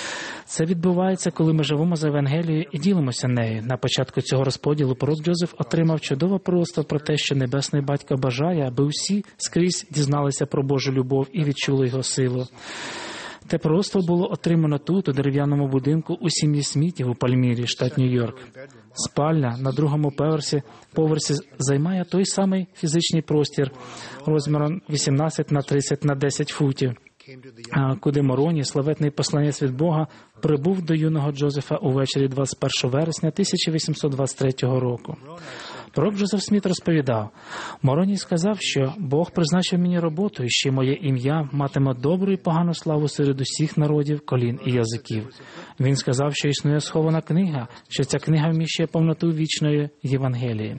Це відбувається, коли ми живемо за Евангелією і ділимося нею. На початку цього розподілу пророк Джозеф отримав чудове пророцтво про те, що Небесний Батько бажає, аби усі скрізь дізналися про Божу любов і відчули Його силу. Те пророцтво було отримано тут, у дерев'яному будинку у сім'ї Смітів у Пальмірі, штат Нью-Йорк. Спальня на другому поверсі займає той самий фізичний простір розміром 18 на 30 на 10 футів, куди Мороні, славетний посланець від Бога, прибув до юного Джозефа увечері 21 вересня 1823 року. Пророк Джозеф Сміт розповідав, Мороні сказав, що Бог призначив мені роботу, і що моє ім'я матиме добру і погану славу серед усіх народів, колін і язиків. Він сказав, що існує схована книга, що ця книга вміщує повноту вічної Євангелії.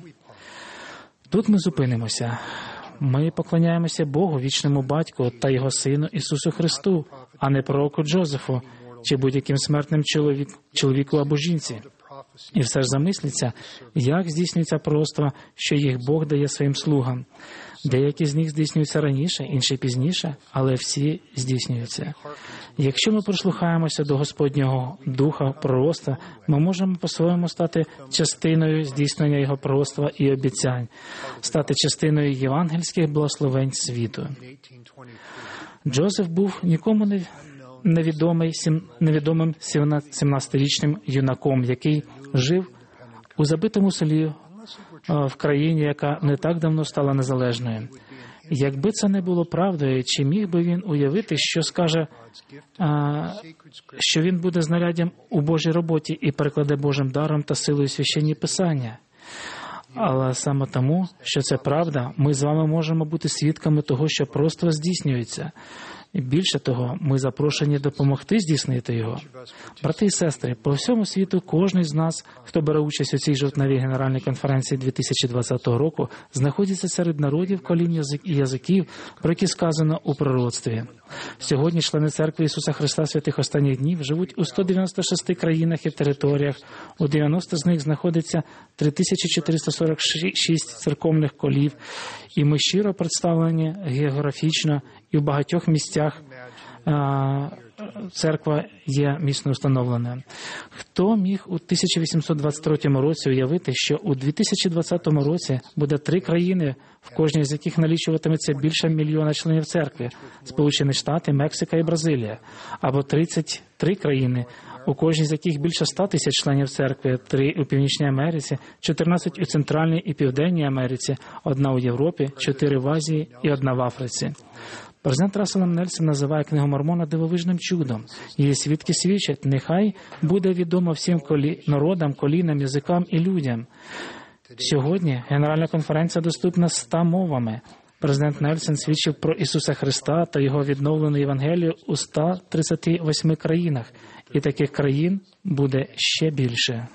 Тут ми зупинимося. Ми поклоняємося Богу, вічному Батьку та Його Сину Ісусу Христу, а не пророку Джозефу чи будь-яким смертним чоловіку або жінці. І все ж замисліться, як здійснюється пророцтво, що їх Бог дає своїм слугам. Деякі з них здійснюються раніше, інші пізніше, але всі здійснюються. Якщо ми прислухаємося до Господнього Духа пророцтва, ми можемо по-своєму стати частиною здійснення Його пророцтва і обіцянь, стати частиною євангельських благословень світу. Джозеф був нікому невідомим 17-річним юнаком, який жив у забитому селі в країні, яка не так давно стала незалежною. Якби це не було правдою, чи міг би він уявити, що скаже, що він буде знаряддям у Божій роботі і перекладе Божим даром та силою священні писання? Але саме тому, що це правда, ми з вами можемо бути свідками того, що просто здійснюється. І більше того, ми запрошені допомогти здійснити його. Брати і сестри, по всьому світу кожен з нас, хто бере участь у цій жовтневій Генеральній конференції 2020 року, знаходиться серед народів, колін і язиків, про які сказано у пророцтві. Сьогодні члени Церкви Ісуса Христа святих останніх днів живуть у 196 країнах і територіях, у 90 з них знаходиться 3446 церковних колів, і ми щиро представлені географічно, і в багатьох місцях церква є міцно встановлена. Хто міг у 1823 році уявити, що у 2020 році буде 3 країни, в кожній з яких налічуватиметься більше 1 мільйона членів церкви – Сполучені Штати, Мексика і Бразилія, або 33 країни, у кожній з яких більше 100 тисяч членів церкви, 3 у Північній Америці, 14 у Центральній і Південній Америці, 1 у Європі, 4 в Азії і 1 в Африці. Президент Рассел М. Нельсон називає Книгу Мормона дивовижним чудом. Її свідки свідчать, нехай буде відомо всім народам, колінам, язикам і людям. Сьогодні Генеральна конференція доступна 100 мовами. Президент Нельсон свідчив про Ісуса Христа та Його відновлену Євангелію у 138 країнах. І таких країн буде ще більше.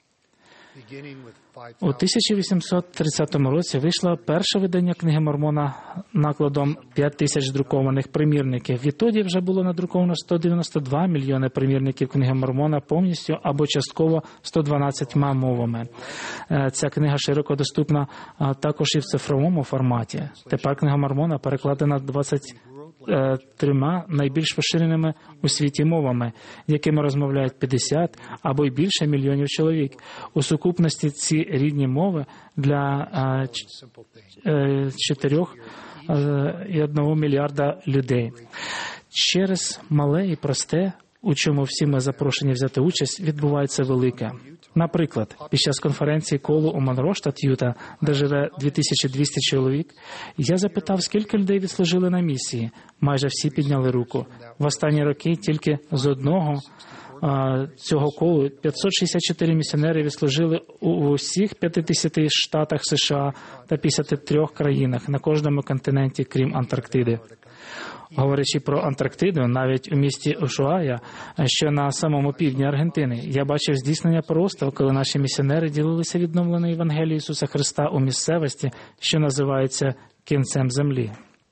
У 1830 році вийшло перше видання Книги Мормона накладом 5 тисяч друкованих примірників. Відтоді вже було надруковано 192 мільйони примірників Книги Мормона повністю або частково 112 мовами. Ця книга широко доступна також і в цифровому форматі. Тепер Книга Мормона перекладена 23 найбільш поширеними у світі мовами, якими розмовляють 50 або й більше мільйонів чоловік. У сукупності ці рідні мови для 4,1 мільярда людей. Через мале і просте, у чому всі ми запрошені взяти участь, відбувається велике. Наприклад, під час конференції колу у Монро, штат Юта, де живе 2200 чоловік, я запитав, скільки людей відслужили на місії. Майже всі підняли руку. В останні роки тільки з одного цього колу 564 місіонери відслужили у усіх 50 штатах США та 53 країнах на кожному континенті, крім Антарктиди. Говорячи про Антарктиду, навіть у місті Ушуая, що на самому півдні Аргентини, я бачив здійснення пророцтва, коли наші місіонери ділилися відновленою Євангелією Ісуса Христа у місцевості, що називається кінцем землі.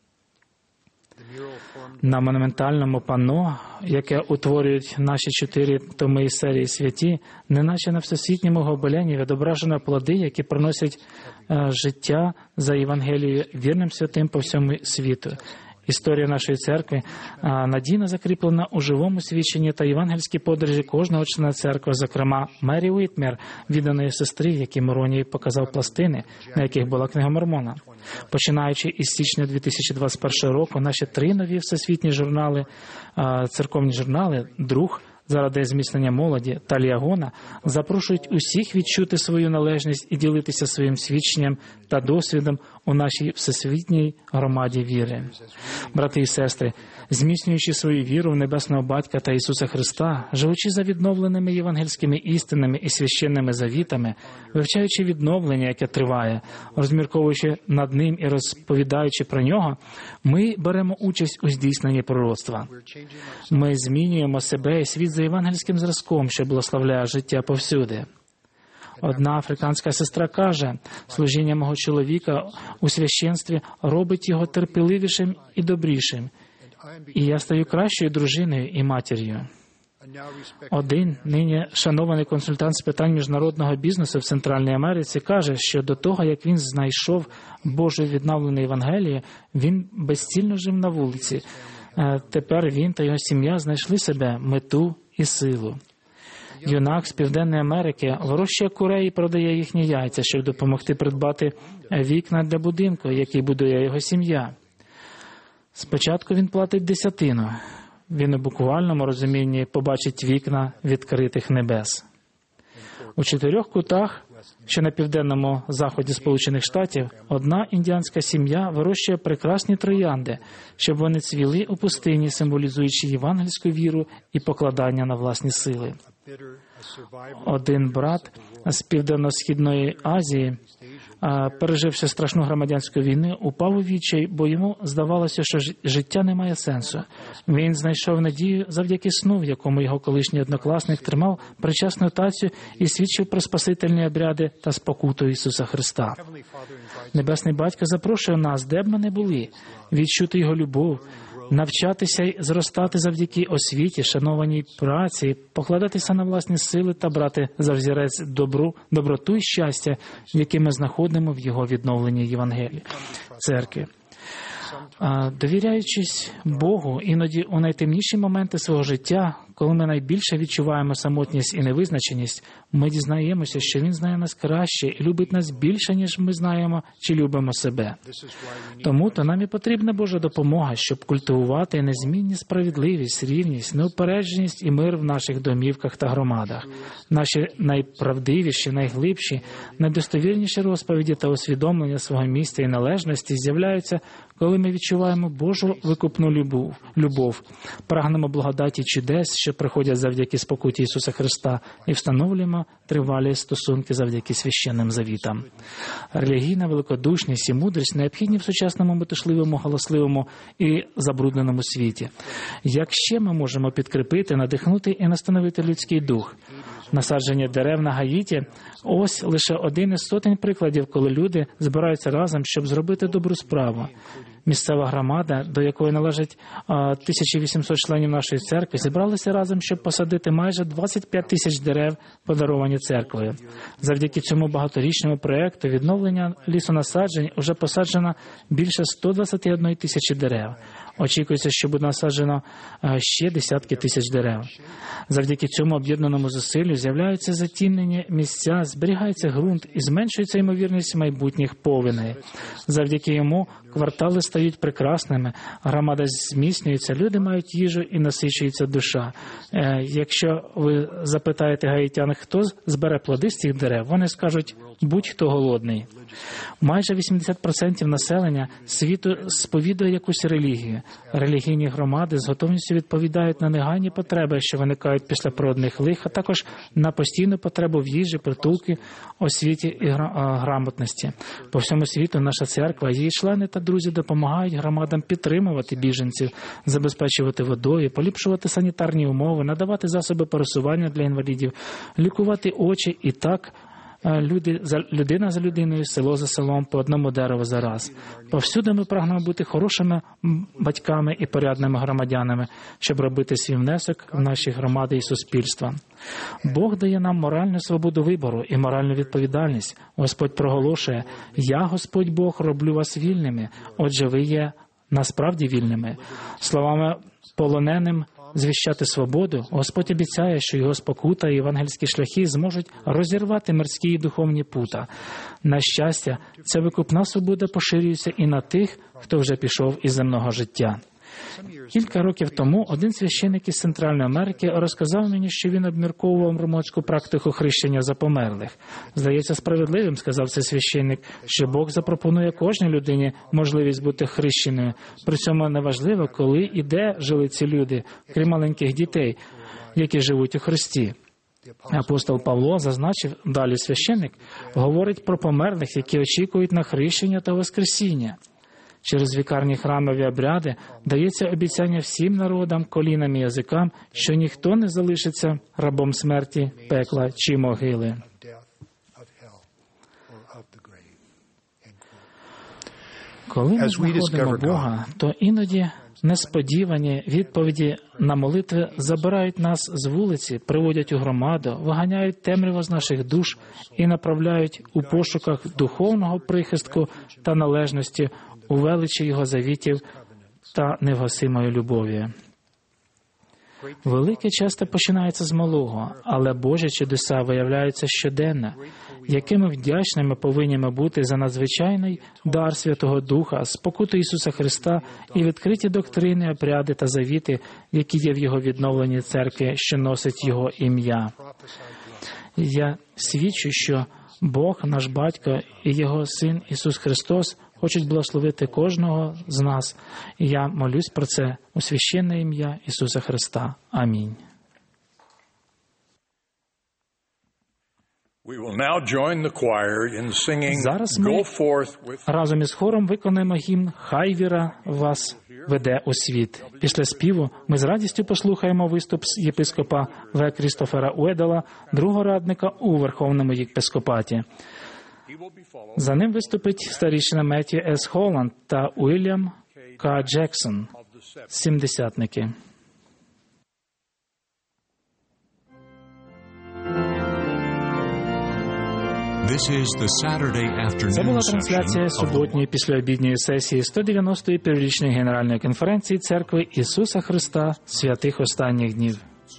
На монументальному панно, яке утворюють наші 4 томи із серії «Святі», неначе на всесвітньому гобеленні відображено плоди, які приносять життя за Євангелією вірним святим по всьому світу. Історія нашої церкви надійно закріплена у живому свідченні та євангельській подорожі кожного члена церкви, зокрема Мері Уітмер, відданої сестри, якій Мороній показав пластини, на яких була Книга Мормона. Починаючи із січня 2021 року, наші 3 нові всесвітні журнали, церковні журнали «Друг», заради зміцнення молоді та Ліагона запрошують усіх відчути свою належність і ділитися своїм свідченням та досвідом у нашій всесвітній громаді віри. Брати і сестри, зміцнюючи свою віру в Небесного Батька та Ісуса Христа, живучи за відновленими євангельськими істинами і священними завітами, вивчаючи відновлення, яке триває, розмірковуючи над ним і розповідаючи про нього, ми беремо участь у здійсненні пророцтва. Ми змінюємо себе і світ за євангельським зразком, що благословляє життя повсюди. Одна африканська сестра каже, служіння мого чоловіка у священстві робить його терпеливішим і добрішим, і я стаю кращою дружиною і матір'ю. Один нині шанований консультант з питань міжнародного бізнесу в Центральній Америці каже, що до того, як він знайшов Божу відновлену Євангелію, він безцільно жив на вулиці. Тепер він та його сім'я знайшли себе, мету і силу. Юнак з Південної Америки вирощує курей і продає їхні яйця, щоб допомогти придбати вікна для будинку, який будує його сім'я. Спочатку він платить десятину. Він у буквальному розумінні побачить вікна відкритих небес. У 4 кутах що на південному заході Сполучених Штатів одна індіанська сім'я вирощує прекрасні троянди, щоб вони цвіли у пустині, символізуючи євангельську віру і покладання на власні сили. Один брат з Південно-Східної Азії, переживши страшну громадянську війну, упав у відчай, бо йому здавалося, що життя не має сенсу. Він знайшов надію завдяки сну, в якому його колишній однокласник тримав причасну тацю і свідчив про спасительні обряди та спокуту Ісуса Христа. Небесний Батько запрошує нас, де б ми не були, відчути Його любов, навчатися й зростати завдяки освіті, шанованій праці, покладатися на власні сили та брати за взірець доброту і щастя, які ми знаходимо в Його відновленій Євангелії, церкві. Довіряючись Богу, іноді у найтемніші моменти свого життя, коли ми найбільше відчуваємо самотність і невизначеність, ми дізнаємося, що Він знає нас краще і любить нас більше, ніж ми знаємо чи любимо себе. Тому-то нам і потрібна Божа допомога, щоб культивувати незмінні справедливість, рівність, неупередженість і мир в наших домівках та громадах. Наші найправдивіші, найглибші, найдостовірніші розповіді та усвідомлення свого місця і належності з'являються, коли ми відчуваємо Божу викупну любов, прагнемо благодаті чудес, що приходять завдяки спокуті Ісуса Христа, і встановлюємо тривалі стосунки завдяки священним завітам. Релігійна великодушність і мудрість необхідні в сучасному метушливому, галасливому і забрудненому світі. Як ще ми можемо підкріпити, надихнути і настановити людський дух? Насадження дерев на Гаїті – ось лише один із сотень прикладів, коли люди збираються разом, щоб зробити добру справу. Місцева громада, до якої належить 1800 членів нашої церкви, зібралися разом, щоб посадити майже 25 тисяч дерев, подаровані церквою. Завдяки цьому багаторічному проєкту відновлення лісонасаджень уже посаджено більше 121 тисячі дерев. Очікується, що буде насаджено ще десятки тисяч дерев. Завдяки цьому об'єднаному зусиллю з'являються затінені місця, зберігається ґрунт і зменшується ймовірність майбутніх повеней. Завдяки йому квартали стають прекрасними, громада зміцнюється, люди мають їжу і насичується душа. Якщо ви запитаєте гаїтян, хто збере плоди з цих дерев, вони скажуть «будь-хто голодний». Майже 80% населення світу сповідує якусь релігію. Релігійні громади з готовністю відповідають на негайні потреби, що виникають після природних лих, а також на постійну потребу в їжі, притулки, освіті і грамотності. По всьому світу наша церква, її члени та друзі допомагають громадам підтримувати біженців, забезпечувати водою, поліпшувати санітарні умови, надавати засоби пересування для інвалідів, лікувати очі і так людина за людиною, село за селом, по одному дереву за раз. Повсюди ми прагнемо бути хорошими батьками і порядними громадянами, щоб робити свій внесок в наші громади і суспільства. Бог дає нам моральну свободу вибору і моральну відповідальність. Господь проголошує: «Я, Господь Бог, роблю вас вільними». Отже, ви є насправді вільними. Словами полоненим звіщати свободу, Господь обіцяє, що його спокута і євангельські шляхи зможуть розірвати мирські і духовні пута. На щастя, ця викупна свобода поширюється і на тих, хто вже пішов із земного життя. Кілька років тому один священик із Центральної Америки розказав мені, що він обмірковував громадську практику хрещення за померлих. Здається справедливим, сказав цей священик, що Бог запропонує кожній людині можливість бути хрещеною. При цьому неважливо, коли і де жили ці люди, крім маленьких дітей, які живуть у Христі. Апостол Павло зазначив, далі священик говорить про померлих, які очікують на хрещення та воскресіння. Через вікарні храмові обряди дається обіцяння всім народам, колінам і язикам, що ніхто не залишиться рабом смерті, пекла чи могили. Коли ми знаходимо Бога, то іноді несподівані відповіді на молитви забирають нас з вулиці, приводять у громаду, виганяють темряву з наших душ і направляють у пошуках духовного прихистку та належності у величі Його завітів та невгасимої любові. Велике часто починається з малого, але Божі чудеса виявляються щоденно. Якими вдячними повинні ми бути за надзвичайний дар Святого Духа, спокуту Ісуса Христа і відкриті доктрини, обряди та завіти, які є в Його відновленій церкві, що носить Його ім'я. Я свідчу, що Бог, наш Батько і Його Син Ісус Христос хочуть благословити кожного з нас. І я молюсь про це у священне ім'я Ісуса Христа. Амінь. Зараз ми разом із хором виконаємо гімн «Хай віра вас веде у світ». Після співу ми з радістю послухаємо виступ з єпископа В. Крістофера Уедела, другого радника у Верховному єпископаті. За ним виступить старішина Меттью С. Холланд та Уільям К. Джексон, сімдесятники. Це була трансляція суботньої післяобідньої сесії 190-ї піврічної Генеральної конференції Церкви Ісуса Христа святих останніх днів.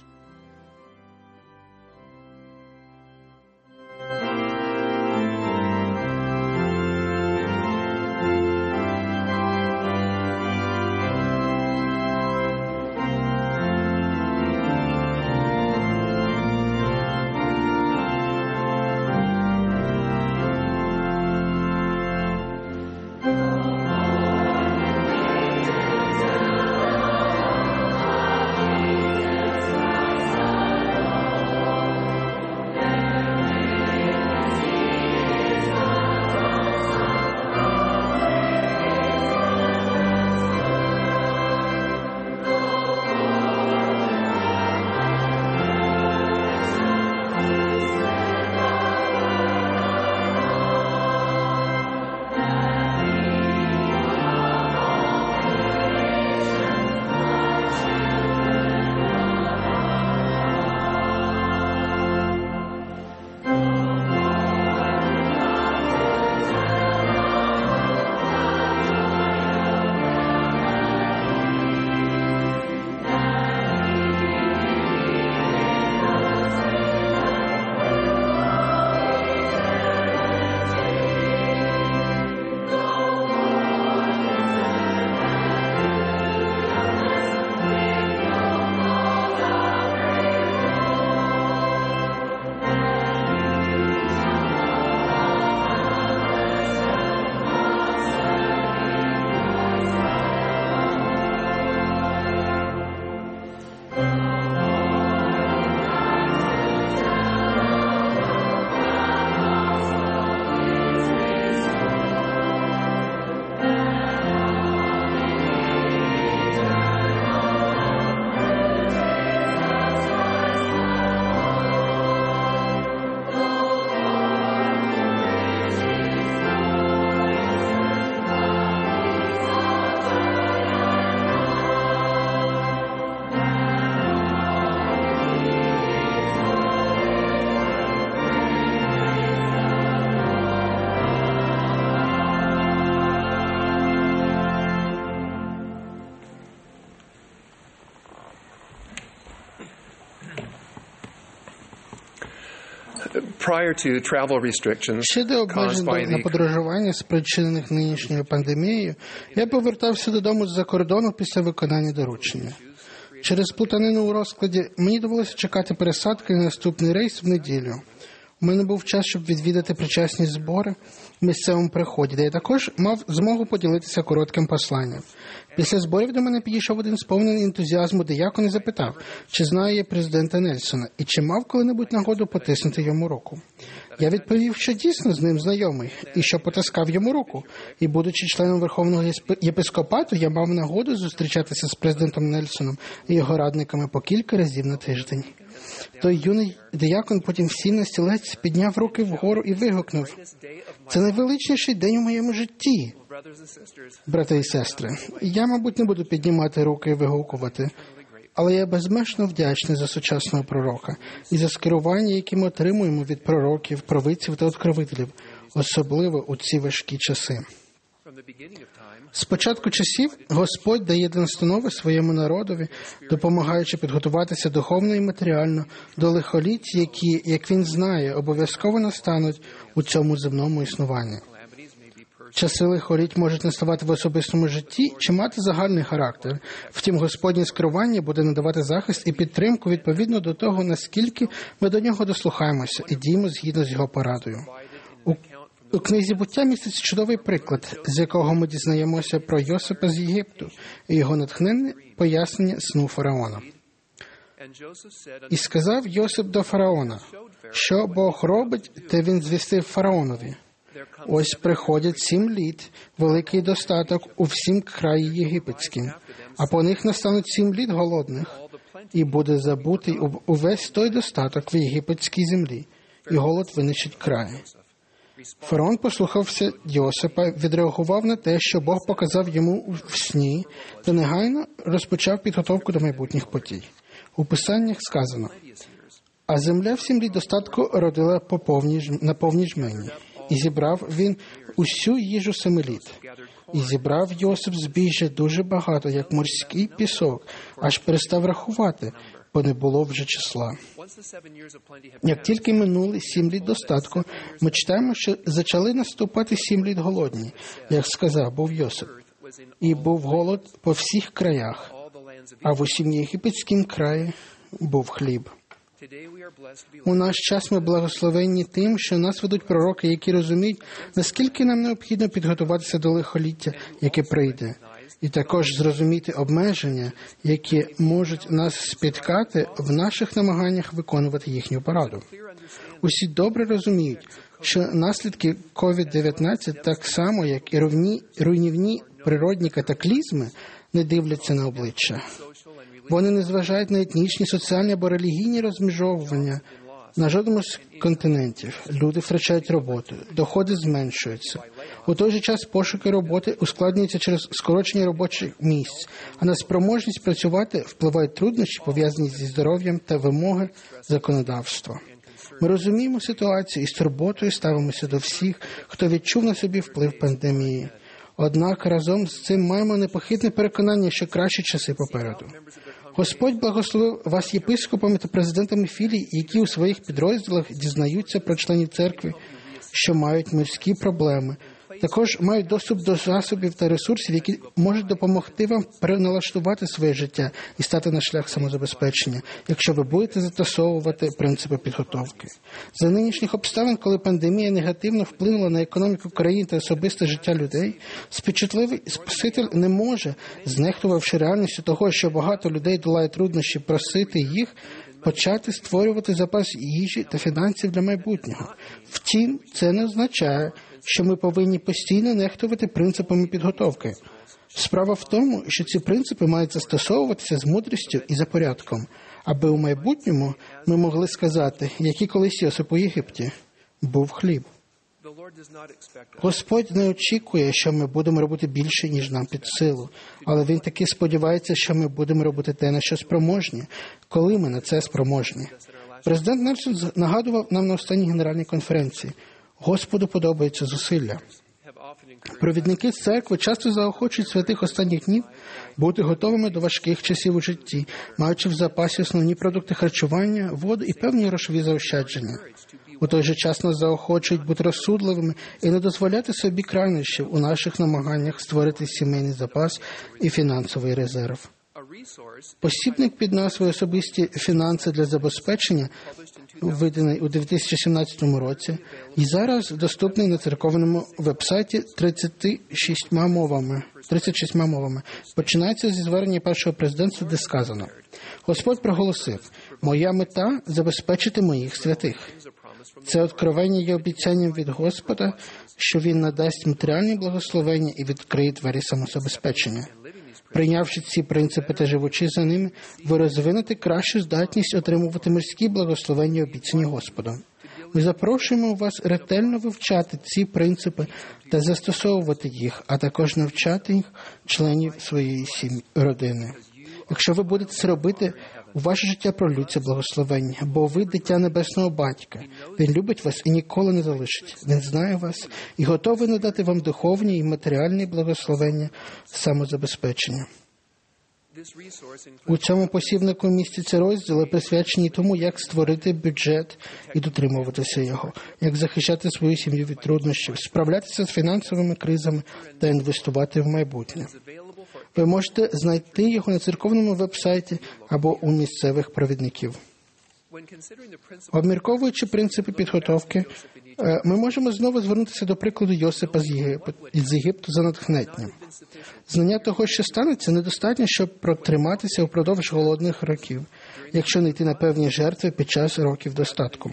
Ще до обмежень на подорожування, спричинених нинішньою пандемією, я повертався додому з-за кордону після виконання доручення. Через плутанину у розкладі мені довелося чекати пересадки на наступний рейс в неділю. У мене був час, щоб відвідати причасні збори в місцевому приході, де я також мав змогу поділитися коротким посланням. Після зборів до мене підійшов один сповнений ентузіазму диякон і запитав, чи знає я президента Нельсона і чи мав коли-небудь нагоду потиснути йому руку. Я відповів, що дійсно з ним знайомий, і що потискав йому руку. І, будучи членом Верховного єпископату, я мав нагоду зустрічатися з президентом Нельсоном і його радниками по кілька разів на тиждень. Той юний диякон потім сів на стілець, підняв руки вгору і вигукнув: «Це найвеличніший день у моєму житті, брати і сестри». Я, мабуть, не буду піднімати руки і вигукувати, але я безмежно вдячний за сучасного пророка і за скерування, які ми отримуємо від пророків, провидців та откровителів, особливо у ці важкі часи. З початку часів Господь дає настанови своєму народові, допомагаючи підготуватися духовно і матеріально до лихоліть, які, як він знає, обов'язково настануть у цьому земному існуванні. Часи лихоліть можуть наставати в особистому житті чи мати загальний характер. Втім, Господнє скерування буде надавати захист і підтримку відповідно до того, наскільки ми до нього дослухаємося і діємо згідно з його порадою. У книзі «Буття» міститься чудовий приклад, з якого ми дізнаємося про Йосипа з Єгипту і його натхненне пояснення сну фараона. «І сказав Йосип до фараона, що Бог робить, те він звістив фараонові. Ось приходять 7 літ, великий достаток у всім краї єгипетським, а по них настануть 7 літ голодних, і буде забутий увесь той достаток в єгипетській землі, і голод винищить край». Фараон послухався Йосипа, відреагував на те, що Бог показав йому в сні, та негайно розпочав підготовку до майбутніх подій. У Писаннях сказано: «А земля в 7 літ достатку родила на повній жмені, і зібрав він усю їжу 7 літ. І зібрав Йосип збіжжя дуже багато, як морський пісок, аж перестав рахувати, бо не було вже числа». Як тільки минули 7 літ достатку, ми читаємо, що зачали наступати 7 літ голодні, як сказав був Йосип. І був голод по всіх краях, а в усім єгипетськім краї був хліб. У наш час ми благословенні тим, що нас ведуть пророки, які розуміють, наскільки нам необхідно підготуватися до лихоліття, яке прийде, і також зрозуміти обмеження, які можуть нас спіткати в наших намаганнях виконувати їхню пораду. Усі добре розуміють, що наслідки COVID-19, так само, як і руйнівні природні катаклізми, не дивляться на обличчя. Вони не зважають на етнічні, соціальні або релігійні розмежовування. На жодному з континентів люди втрачають роботу, доходи зменшуються. У той же час пошуки роботи ускладнюються через скорочення робочих місць, а на спроможність працювати впливають труднощі, пов'язані зі здоров'ям та вимоги законодавства. Ми розуміємо ситуацію і з турботою ставимося до всіх, хто відчув на собі вплив пандемії. Однак разом з цим маємо непохитне переконання, що кращі часи попереду. Господь благословив вас єпископами та президентами філій, які у своїх підрозділах дізнаються про членів церкви, що мають мирські проблеми. Також мають доступ до засобів та ресурсів, які можуть допомогти вам переналаштувати своє життя і стати на шлях самозабезпечення, якщо ви будете застосовувати принципи підготовки. За нинішніх обставин, коли пандемія негативно вплинула на економіку країн та особисте життя людей, співчутливий Спаситель не може, знехтувавши реальністю того, що багато людей долає труднощі, просити їх почати створювати запас їжі та фінансів для майбутнього. Втім, це не означає, що ми повинні постійно нехтувати принципами підготовки. Справа в тому, що ці принципи мають застосовуватися з мудрістю і за порядком, аби у майбутньому ми могли сказати, як і колись Йосип у Єгипті, був хліб. Господь не очікує, що ми будемо робити більше, ніж нам під силу, але Він таки сподівається, що ми будемо робити те, на що спроможні, коли ми на це спроможні. Президент Нельсон нагадував нам на останній генеральній конференції: Господу подобається зусилля. Провідники з церкви часто заохочують святих останніх днів бути готовими до важких часів у житті, маючи в запасі основні продукти харчування, воду і певні грошові заощадження. У той же час нас заохочують бути розсудливими і не дозволяти собі крайнощів у наших намаганнях створити сімейний запас і фінансовий резерв. Посібник під назвою «Особисті фінанси для забезпечення», виданий у 2017 році, і зараз доступний на церковному вебсайті 36 мовами. Починається зі звернення першого президентства, де сказано: «Господь проголосив: моя мета – забезпечити моїх святих». Це откровення є обіцянням від Господа, що Він надасть матеріальні благословення і відкриє двері самозабезпечення. Прийнявши ці принципи та живучи за ними, ви розвинете кращу здатність отримувати мирські благословення, обіцяні Господом. Ми запрошуємо вас ретельно вивчати ці принципи та застосовувати їх, а також навчати їх членів своєї родини. Якщо ви будете це робити, у ваше життя проллються благословення, бо ви дитя Небесного Батька. Він любить вас і ніколи не залишить. Він знає вас і готовий надати вам духовні і матеріальні благословення самозабезпечення. У цьому посівнику містяться розділи, присвячені тому, як створити бюджет і дотримуватися його, як захищати свою сім'ю від труднощів, справлятися з фінансовими кризами та інвестувати в майбутнє. Ви можете знайти його на церковному вебсайті або у місцевих провідників. Обмірковуючи принципи підготовки, ми можемо знову звернутися до прикладу Йосипа з Єгипту за натхненням. Знання того, що станеться, недостатньо, щоб протриматися впродовж голодних років, якщо не йти на певні жертви під час років достатку.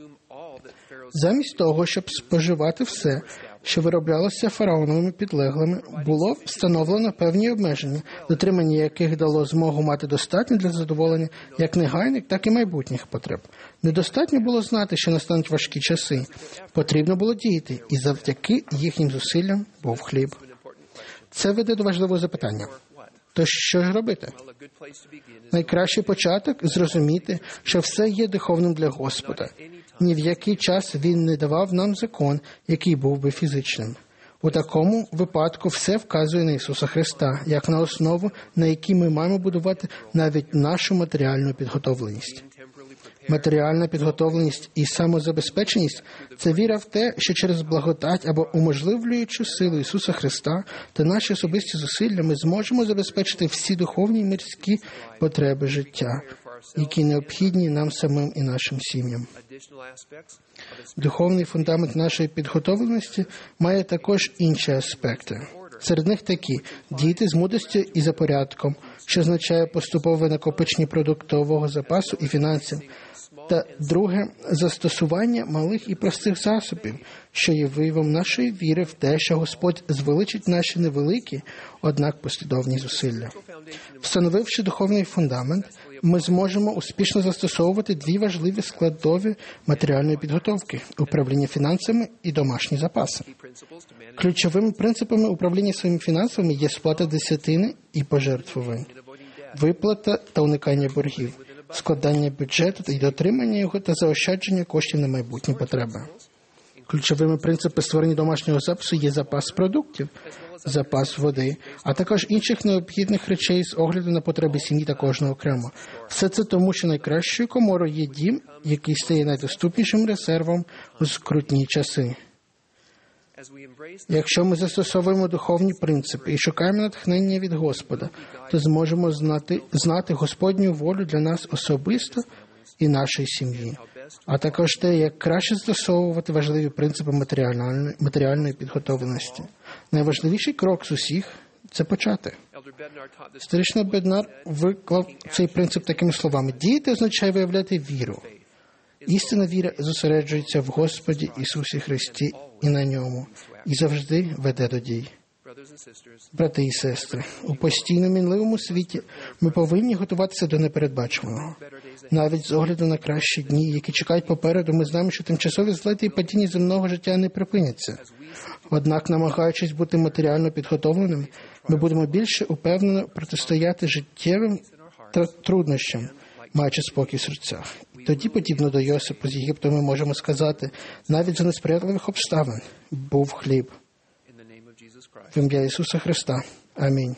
Замість того, щоб споживати все, що вироблялося фараоновими підлеглими, було встановлено певні обмеження, дотримання яких дало змогу мати достатньо для задоволення як негайних, так і майбутніх потреб. Недостатньо було знати, що настануть важкі часи. Потрібно було діяти, і завдяки їхнім зусиллям був хліб. Це веде до важливого запитання. То що ж робити? Найкращий початок – зрозуміти, що все є духовним для Господа. Ні в який час Він не давав нам закон, який був би фізичним. У такому випадку все вказує на Ісуса Христа, як на основу, на якій ми маємо будувати навіть нашу матеріальну підготовленість. Матеріальна підготовленість і самозабезпеченість – це віра в те, що через благодать або уможливлюючу силу Ісуса Христа та наші особисті зусилля ми зможемо забезпечити всі духовні і мирські потреби життя, які необхідні нам самим і нашим сім'ям. Духовний фундамент нашої підготовленості має також інші аспекти. Серед них такі – діяти з мудрістю і за порядком, що означає поступове накопичення продуктового запасу і фінансів. Та друге – застосування малих і простих засобів, що є виявом нашої віри в те, що Господь звеличить наші невеликі, однак послідовні зусилля. Встановивши духовний фундамент, ми зможемо успішно застосовувати дві важливі складові матеріальної підготовки – управління фінансами і домашні запаси. Ключовими принципами управління своїми фінансами є сплата десятини і пожертвувань, виплата та уникання боргів, складання бюджету і дотримання його та заощадження коштів на майбутні потреби. Ключовими принципами створення домашнього запасу є запас продуктів, запас води, а також інших необхідних речей з огляду на потреби сім'ї та кожного окремо. Все це тому, що найкращою коморою є дім, який стає найдоступнішим резервом у скрутні часи. Якщо ми застосовуємо духовні принципи і шукаємо натхнення від Господа, то зможемо знати Господню волю для нас особисто і нашої сім'ї, а також те, як краще застосовувати важливі принципи матеріальної підготовленості. Найважливіший крок з усіх – це почати. Старішина Беднар виклав цей принцип такими словами. Діяти означає виявляти віру. Істинна віра зосереджується в Господі Ісусі Христі і на ньому, і завжди веде до дій. Брати і сестри, у постійно мінливому світі ми повинні готуватися до непередбачуваного. Навіть з огляду на кращі дні, які чекають попереду, ми знаємо, що тимчасові злети і падіння земного життя не припиняться. Однак, намагаючись бути матеріально підготовленими, ми будемо більше упевнено протистояти життєвим труднощам, маючи спокій в серцях. Тоді, подібно до Йосипа з Єгипту, ми можемо сказати, навіть за несприятливих обставин був хліб. В ім'я Ісуса Христа. Амінь.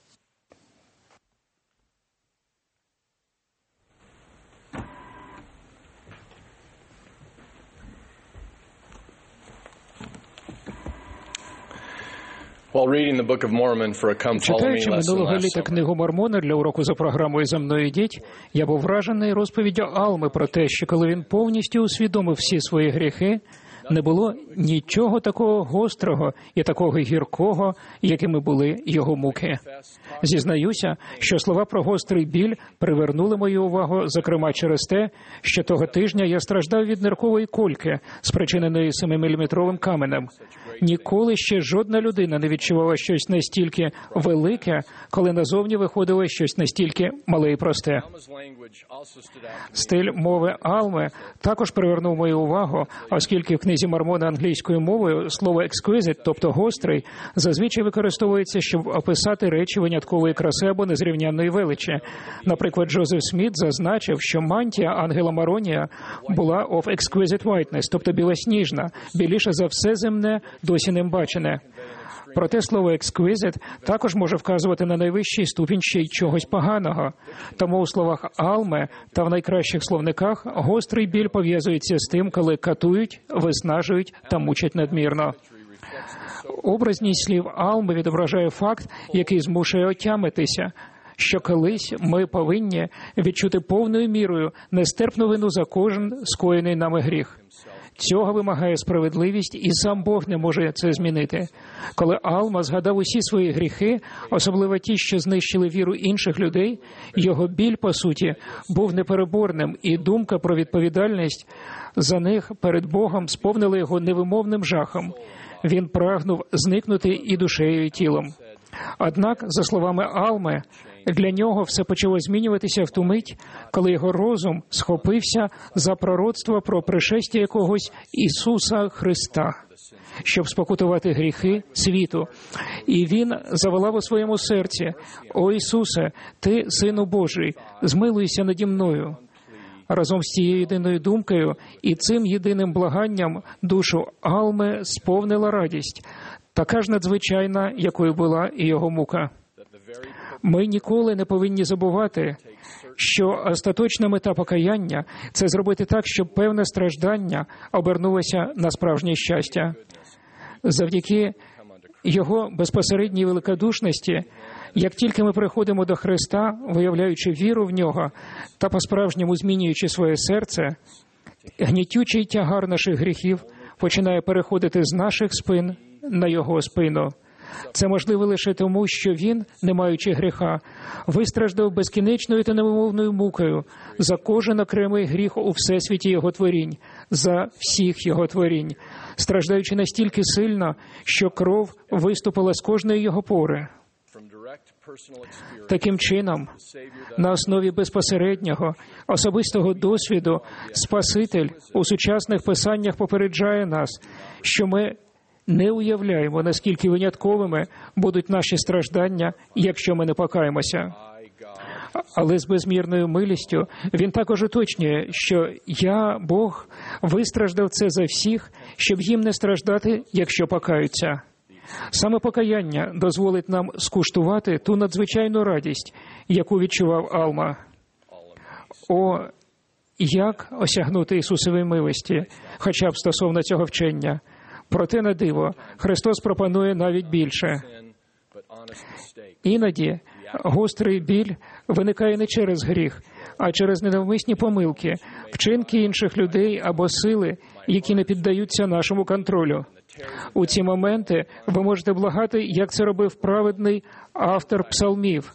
Читаючи минулого літа книгу Мормона для уроку за програмою «За мною йдіть», я був вражений розповіддю Алми про те, що коли він повністю усвідомив всі свої гріхи, не було нічого такого гострого і такого гіркого, якими були його муки. Зізнаюся, що слова про гострий біль привернули мою увагу, зокрема через те, що того тижня я страждав від ниркової кульки, спричиненої 7-міліметровим каменем. Ніколи ще жодна людина не відчувала щось настільки велике, коли назовні виходило щось настільки мале і просте. Стиль мови Алми також привернув мою увагу, оскільки в книзі Мормона англійською мовою слово «exquisite», тобто «гострий», зазвичай використовується, щоб описати речі виняткової краси або незрівнянної величі. Наприклад, Джозеф Сміт зазначив, що мантія ангела Маронія була «of exquisite whiteness», тобто білосніжна, біліша за все земне, досі ним бачене. Проте слово «exquisite» також може вказувати на найвищий ступінь ще й чогось поганого. Тому у словах Алми та в найкращих словниках гострий біль пов'язується з тим, коли катують, виснажують та мучать надмірно. Образність слів Алми відображає факт, який змушує отямитися. що колись ми повинні відчути повною мірою нестерпну вину за кожен скоєний нами гріх. Цього вимагає справедливість, і сам Бог не може це змінити. Коли Алма згадав усі свої гріхи, особливо ті, що знищили віру інших людей, його біль, по суті, був непереборним, і думка про відповідальність за них перед Богом сповнила його невимовним жахом. Він прагнув зникнути і душею, і тілом. Однак, за словами Алми, для нього все почало змінюватися в ту мить, коли його розум схопився за пророцтво про пришестя якогось Ісуса Христа, щоб спокутувати гріхи світу. І він заволав у своєму серці: «О Ісусе, Ти, Сину Божий, змилуйся наді мною». Разом з цією єдиною думкою і цим єдиним благанням душу Алми сповнила радість, така ж надзвичайна, якою була і його мука. Ми ніколи не повинні забувати, що остаточна мета покаяння – це зробити так, щоб певне страждання обернулося на справжнє щастя. Завдяки його безпосередній великодушності, як тільки ми приходимо до Христа, виявляючи віру в Нього та по-справжньому змінюючи своє серце, гнітючий тягар наших гріхів починає переходити з наших спин на Його спину. Це можливо лише тому, що Він, не маючи гріха, вистраждав безкінечною та невимовною мукою за кожен окремий гріх у всесвіті Його творінь, за всіх Його творінь, страждаючи настільки сильно, що кров виступила з кожної Його пори. Таким чином, на основі безпосереднього, особистого досвіду, Спаситель у сучасних писаннях попереджає нас, що ми не уявляємо, наскільки винятковими будуть наші страждання, якщо ми не покаємося. Але з безмірною милістю Він також уточнює, що «Я, Бог, вистраждав це за всіх, щоб їм не страждати, якщо покаються». Саме покаяння дозволить нам скуштувати ту надзвичайну радість, яку відчував Алма. О, як осягнути Ісусової милості, хоча б стосовно цього вчення. Проте, на диво, Христос пропонує навіть більше. Іноді гострий біль виникає не через гріх, а через ненавмисні помилки, вчинки інших людей або сили, які не піддаються нашому контролю. У ці моменти ви можете благати, як це робив праведний автор псалмів.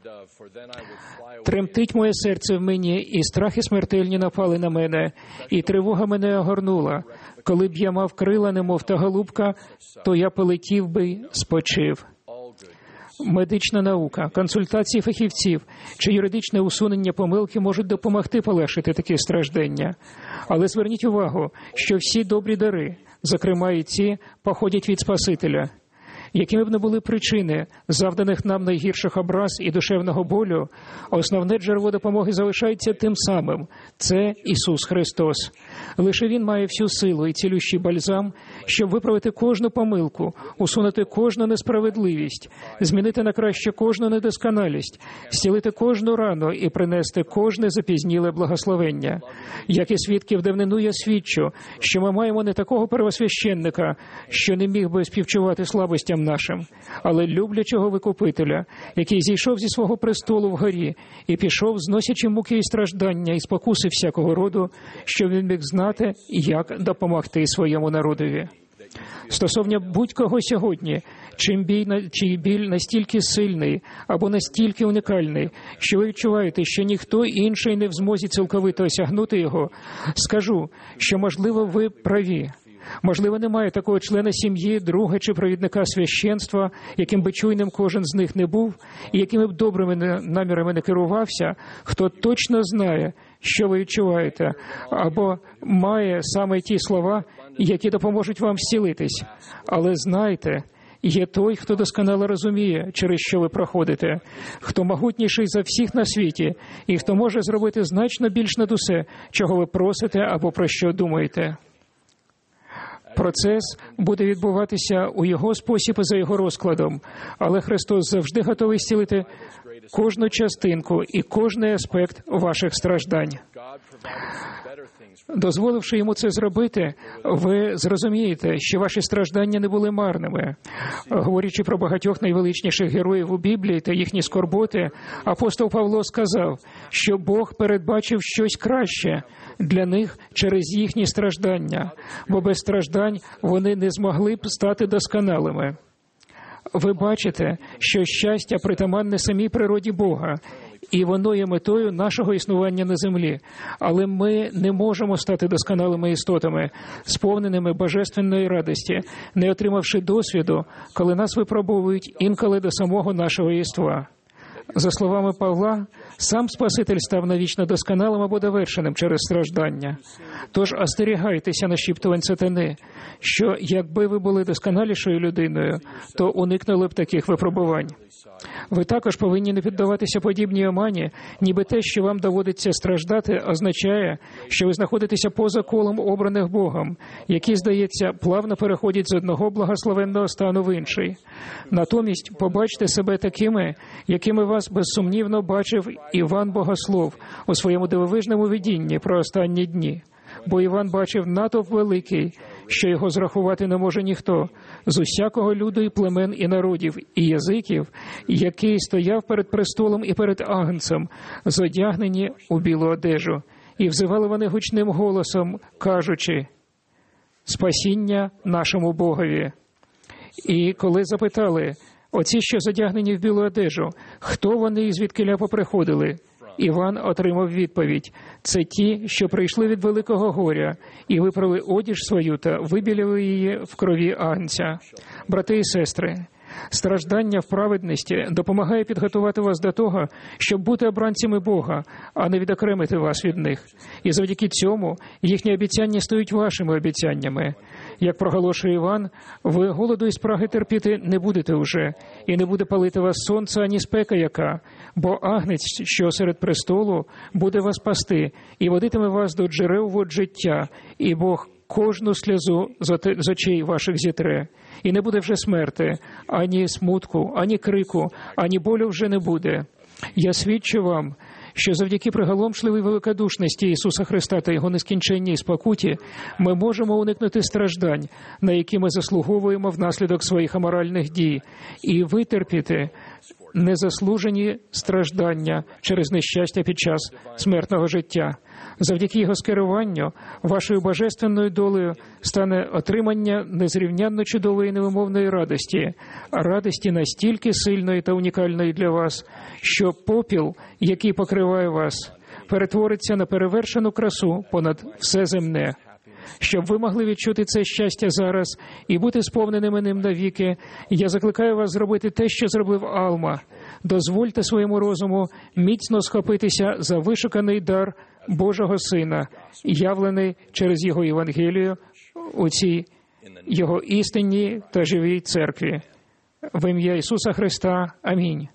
«Тремтить моє серце в мені, і страхи смертельні напали на мене, і тривога мене огорнула. Коли б я мав крила, немов та голубка, то я полетів би, спочив». Медична наука, консультації фахівців чи юридичне усунення помилки можуть допомогти полегшити такі страждання. Але зверніть увагу, що всі добрі дари, зокрема і ці, походять від Спасителя. Якими б не були причини завданих нам найгірших образ і душевного болю, основне джерело допомоги залишається тим самим – це Ісус Христос. Лише Він має всю силу і цілющий бальзам, щоб виправити кожну помилку, усунути кожну несправедливість, змінити на краще кожну недосконалість, зцілити кожну рану і принести кожне запізніле благословення. Як і свідки в давнину я свідчу, що ми маємо не такого первосвященника, що не міг би співчувати слабостям нашим, але люблячого Викупителя, який зійшов зі свого престолу вгорі і пішов, зносячи муки і страждання і спокуси всякого роду, щоб він міг знати, як допомогти своєму народові. Стосовно будь-кого сьогодні, чий біль настільки сильний або настільки унікальний, що ви відчуваєте, що ніхто інший не в змозі цілковито осягнути його, скажу, що, можливо, ви праві. Можливо, немає такого члена сім'ї, друга чи провідника священства, яким би чуйним кожен з них не був, і якими б добрими намірами не керувався, хто точно знає, що ви відчуваєте, або має саме ті слова, які допоможуть вам зцілитись. Але знайте, є той, хто досконало розуміє, через що ви проходите, хто могутніший за всіх на світі, і хто може зробити значно більш над усе, чого ви просите або про що думаєте. Процес буде відбуватися у Його спосіб і за Його розкладом, але Христос завжди готовий зцілити кожну частинку і кожний аспект ваших страждань. Дозволивши йому це зробити, ви зрозумієте, що ваші страждання не були марними. Говорячи про багатьох найвеличніших героїв у Біблії та їхні скорботи, апостол Павло сказав, що Бог передбачив щось краще для них через їхні страждання, бо без страждань вони не змогли б стати досконалими. Ви бачите, що щастя притаманне самій природі Бога, і воно є метою нашого існування на землі. Але ми не можемо стати досконалими істотами, сповненими божественної радості, не отримавши досвіду, коли нас випробовують інколи до самого нашого єства. За словами Павла, сам Спаситель став навічно досконалим або довершеним через страждання. Тож остерігайтеся нашіптувань сатани, що якби ви були досконалішою людиною, то уникнули б таких випробувань. Ви також повинні не піддаватися подібній омані, ніби те, що вам доводиться страждати, означає, що ви знаходитеся поза колом обраних Богом, які, здається, плавно переходять з одного благословенного стану в інший. Натомість побачте себе такими, якими вас безсумнівно бачив Іван Богослов у своєму дивовижному видінні про останні дні. Бо Іван бачив натовп великий, що його зрахувати не може ніхто, з усякого люду і племен і народів, і язиків, який стояв перед престолом і перед агнцем, зодягнені у білу одежу. І взивали вони гучним голосом, кажучи: «Спасіння нашому Богові». І коли запитали, оці, що зодягнені в білу одежу, хто вони і звідкиля поприходили, Іван отримав відповідь: це ті, що прийшли від великого горя, і випрали одіж свою та вибілили її в крові агнця. Брати і сестри, страждання в праведності допомагає підготувати вас до того, щоб бути обранцями Бога, а не відокремити вас від них. І завдяки цьому їхні обіцяння стають вашими обіцяннями. Як проголошує Іван, ви голоду і спраги терпіти не будете уже, і не буде палити вас сонце, ані спека яка, бо агнець, що серед престолу, буде вас пасти, і водитиме вас до джерел вод життя, і Бог кожну сльозу з очей ваших зітре. І не буде вже смерти, ані смутку, ані крику, ані болю вже не буде. Я свідчу вам, що завдяки приголомшливій великодушності Ісуса Христа та Його нескінченній спокуті ми можемо уникнути страждань, на які ми заслуговуємо внаслідок своїх аморальних дій, і витерпіти незаслужені страждання через нещастя під час смертного життя. Завдяки Його скеруванню вашою божественною долею стане отримання незрівнянно чудової невимовної радості, радості настільки сильної та унікальної для вас, що попіл, який покриває вас, перетвориться на перевершену красу понад все земне. Щоб ви могли відчути це щастя зараз і бути сповненими ним навіки, я закликаю вас зробити те, що зробив Алма. Дозвольте своєму розуму міцно схопитися за вишуканий дар Божого Сина, явлений через Його Євангелію у цій Його істинній та живій церкві. В ім'я Ісуса Христа. Амінь.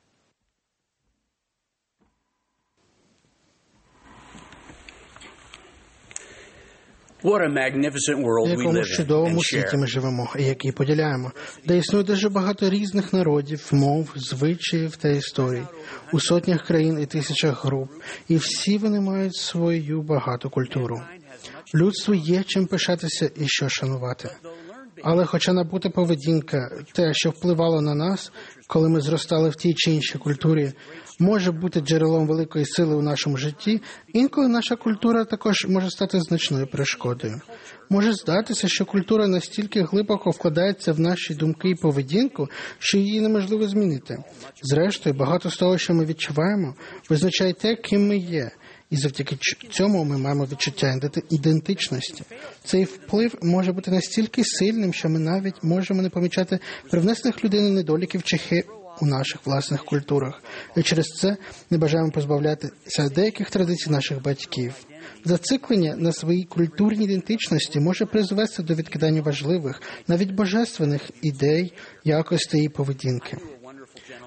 В якому чудовому світі ми живемо, і який поділяємо, де існує дуже багато різних народів, мов, звичаїв та історій, у сотнях країн і тисячах груп, і всі вони мають свою багату культуру. Людству є чим пишатися і що шанувати. Але хоча набута поведінка, те, що впливало на нас, коли ми зростали в тій чи іншій культурі, може бути джерелом великої сили у нашому житті, інколи наша культура також може стати значною перешкодою. Може здатися, що культура настільки глибоко вкладається в наші думки і поведінку, що її неможливо змінити. Зрештою, багато з того, що ми відчуваємо, визначає те, ким ми є. І завдяки цьому ми маємо відчуття ідентичності. Цей вплив може бути настільки сильним, що ми навіть можемо не помічати привнесених людини недоліків чи хиб у наших власних культурах. І через це не бажаємо позбавлятися деяких традицій наших батьків. Зациклення на своїй культурній ідентичності може призвести до відкидання важливих, навіть божественних ідей, якостей і поведінки.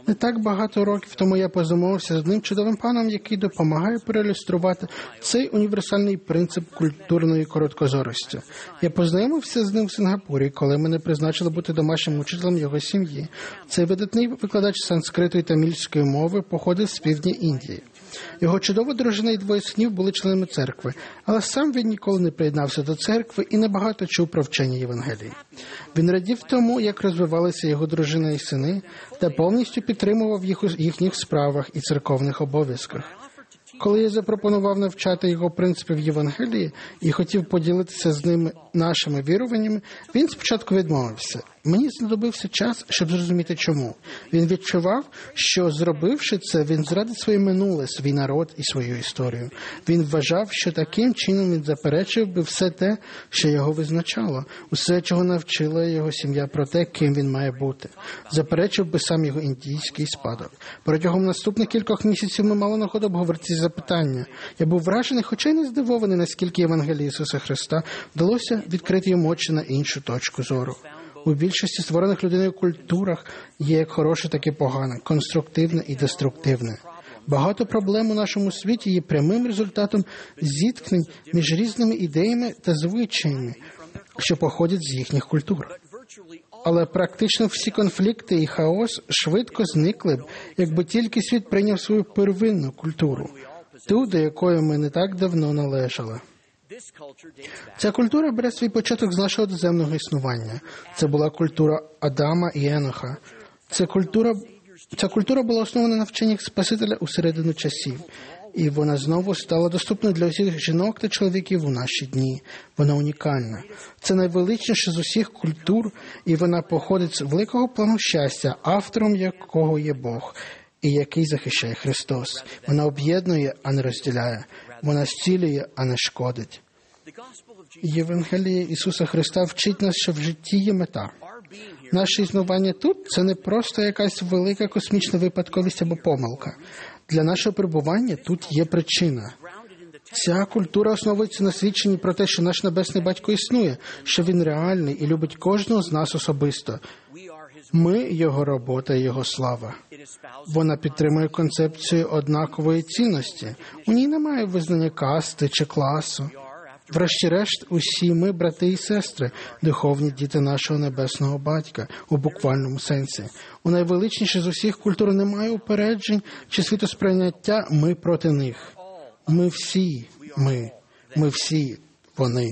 Не так багато років тому я познайомився з одним чудовим паном, який допомагає проілюструвати цей універсальний принцип культурної короткозорості. Я познайомився з ним в Сингапурі, коли мене призначили бути домашнім учителем його сім'ї. Цей видатний викладач санскриту і тамільської мови походив з півдня Індії. Його чудова дружина і двоє синів були членами церкви, але сам він ніколи не приєднався до церкви і небагато чув про вчення Євангелії. Він радів тому, як розвивалися його дружина і сини, та повністю підтримував їх у їхніх справах і церковних обов'язках. Коли я запропонував навчати його принципів Євангелії і хотів поділитися з ними нашими віруваннями, він спочатку відмовився. Мені знадобився час, щоб зрозуміти чому. Він відчував, що, зробивши це, він зрадить своє минуле, свій народ і свою історію. Він вважав, що таким чином він заперечив би все те, що його визначало, усе, чого навчила його сім'я про те, ким він має бути. Заперечив би сам його індійський спадок. Протягом наступних кількох місяців ми мали нагоду обговорити ці запитання. Я був вражений, хоча й не здивований, наскільки Євангелії Ісуса Христа вдалося відкрити йому очі на іншу точку зору. У більшості створених людиною культурах є як хороше, так і погане, конструктивне і деструктивне. Багато проблем у нашому світі є прямим результатом зіткнень між різними ідеями та звичаями, що походять з їхніх культур. Але практично всі конфлікти і хаос швидко зникли б, якби тільки світ прийняв свою первинну культуру, ту, до якої ми не так давно належали. Ця культура бере свій початок з нашого доземного існування. Це була культура Адама і Еноха. Ця культура була основана на вченнях Спасителя у середину часів. І вона знову стала доступною для усіх жінок та чоловіків у наші дні. Вона унікальна. Це найвеличніша з усіх культур, і вона походить з великого плану щастя, автором якого є Бог, і який захищає Христос. Вона об'єднує, а не розділяє. Вона зцілює, а не шкодить. Євангеліє Ісуса Христа вчить нас, що в житті є мета. Наше існування тут – це не просто якась велика космічна випадковість або помилка. Для нашого перебування тут є причина. Ця культура основується на свідченні про те, що наш Небесний Батько існує, що Він реальний і любить кожного з нас особисто. Ми – Його робота і Його слава. Вона підтримує концепцію однакової цінності. У ній немає визнання касти чи класу. Врешті-решт, усі ми, брати і сестри, духовні діти нашого Небесного Батька, у буквальному сенсі. У найвеличнішій з усіх культур немає упереджень чи світосприйняття «ми проти них». Ми всі вони.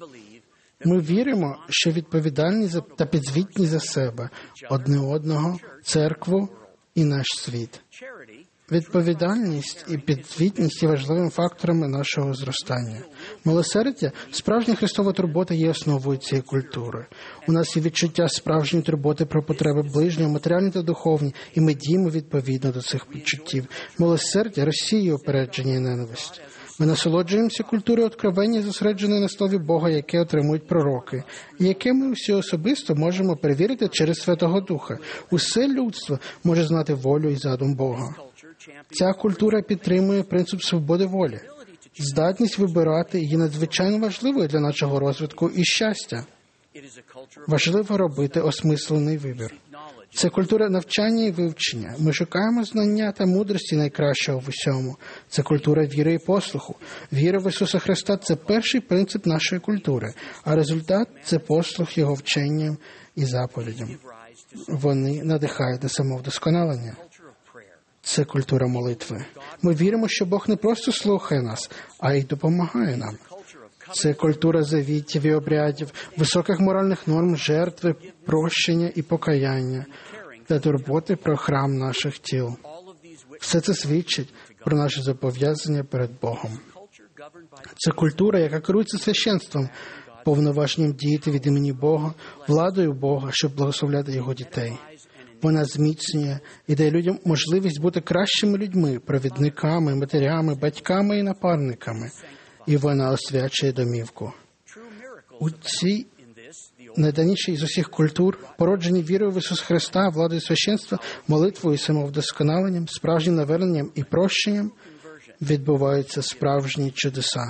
Ми віримо, що відповідальні та підзвітні за себе, одне одного, церкву і наш світ. Відповідальність і підзвітність є важливими факторами нашого зростання. Милосердя, справжня Христова турбота є основою цієї культури. У нас є відчуття справжньої турботи про потреби ближнього, матеріальні та духовні, і ми діємо відповідно до цих почуттів. Милосердя розсіює упередження і ненависть. Ми насолоджуємося культурою откровення, зосередженою на слові Бога, яке отримують пророки, і яке ми усі особисто можемо перевірити через Святого Духа. Усе людство може знати волю і задум Бога. Ця культура підтримує принцип свободи волі. Здатність вибирати є надзвичайно важливою для нашого розвитку і щастя. Важливо робити осмислений вибір. Це культура навчання і вивчення. Ми шукаємо знання та мудрості найкращого в усьому. Це культура віри і послуху. Віра в Ісуса Христа – це перший принцип нашої культури, а результат – це послух Його вченням і заповідям. Вони надихають до самовдосконалення. Це культура молитви. Ми віримо, що Бог не просто слухає нас, а й допомагає нам. Це культура завітів і обрядів, високих моральних норм, жертви, прощення і покаяння та турботи про храм наших тіл. Все це свідчить про наше зобов'язання перед Богом. Це культура, яка керується священством, повноваженням діяти від імені Бога, владою Бога, щоб благословляти Його дітей. Вона зміцнює і дає людям можливість бути кращими людьми, провідниками, матерями, батьками і напарниками. І вона освячує домівку. У цій найданішій з усіх культур, породжені вірою в Ісуса Христа, владою священства, молитвою і самовдосконаленням, справжнім наверненням і прощенням, відбуваються справжні чудеса.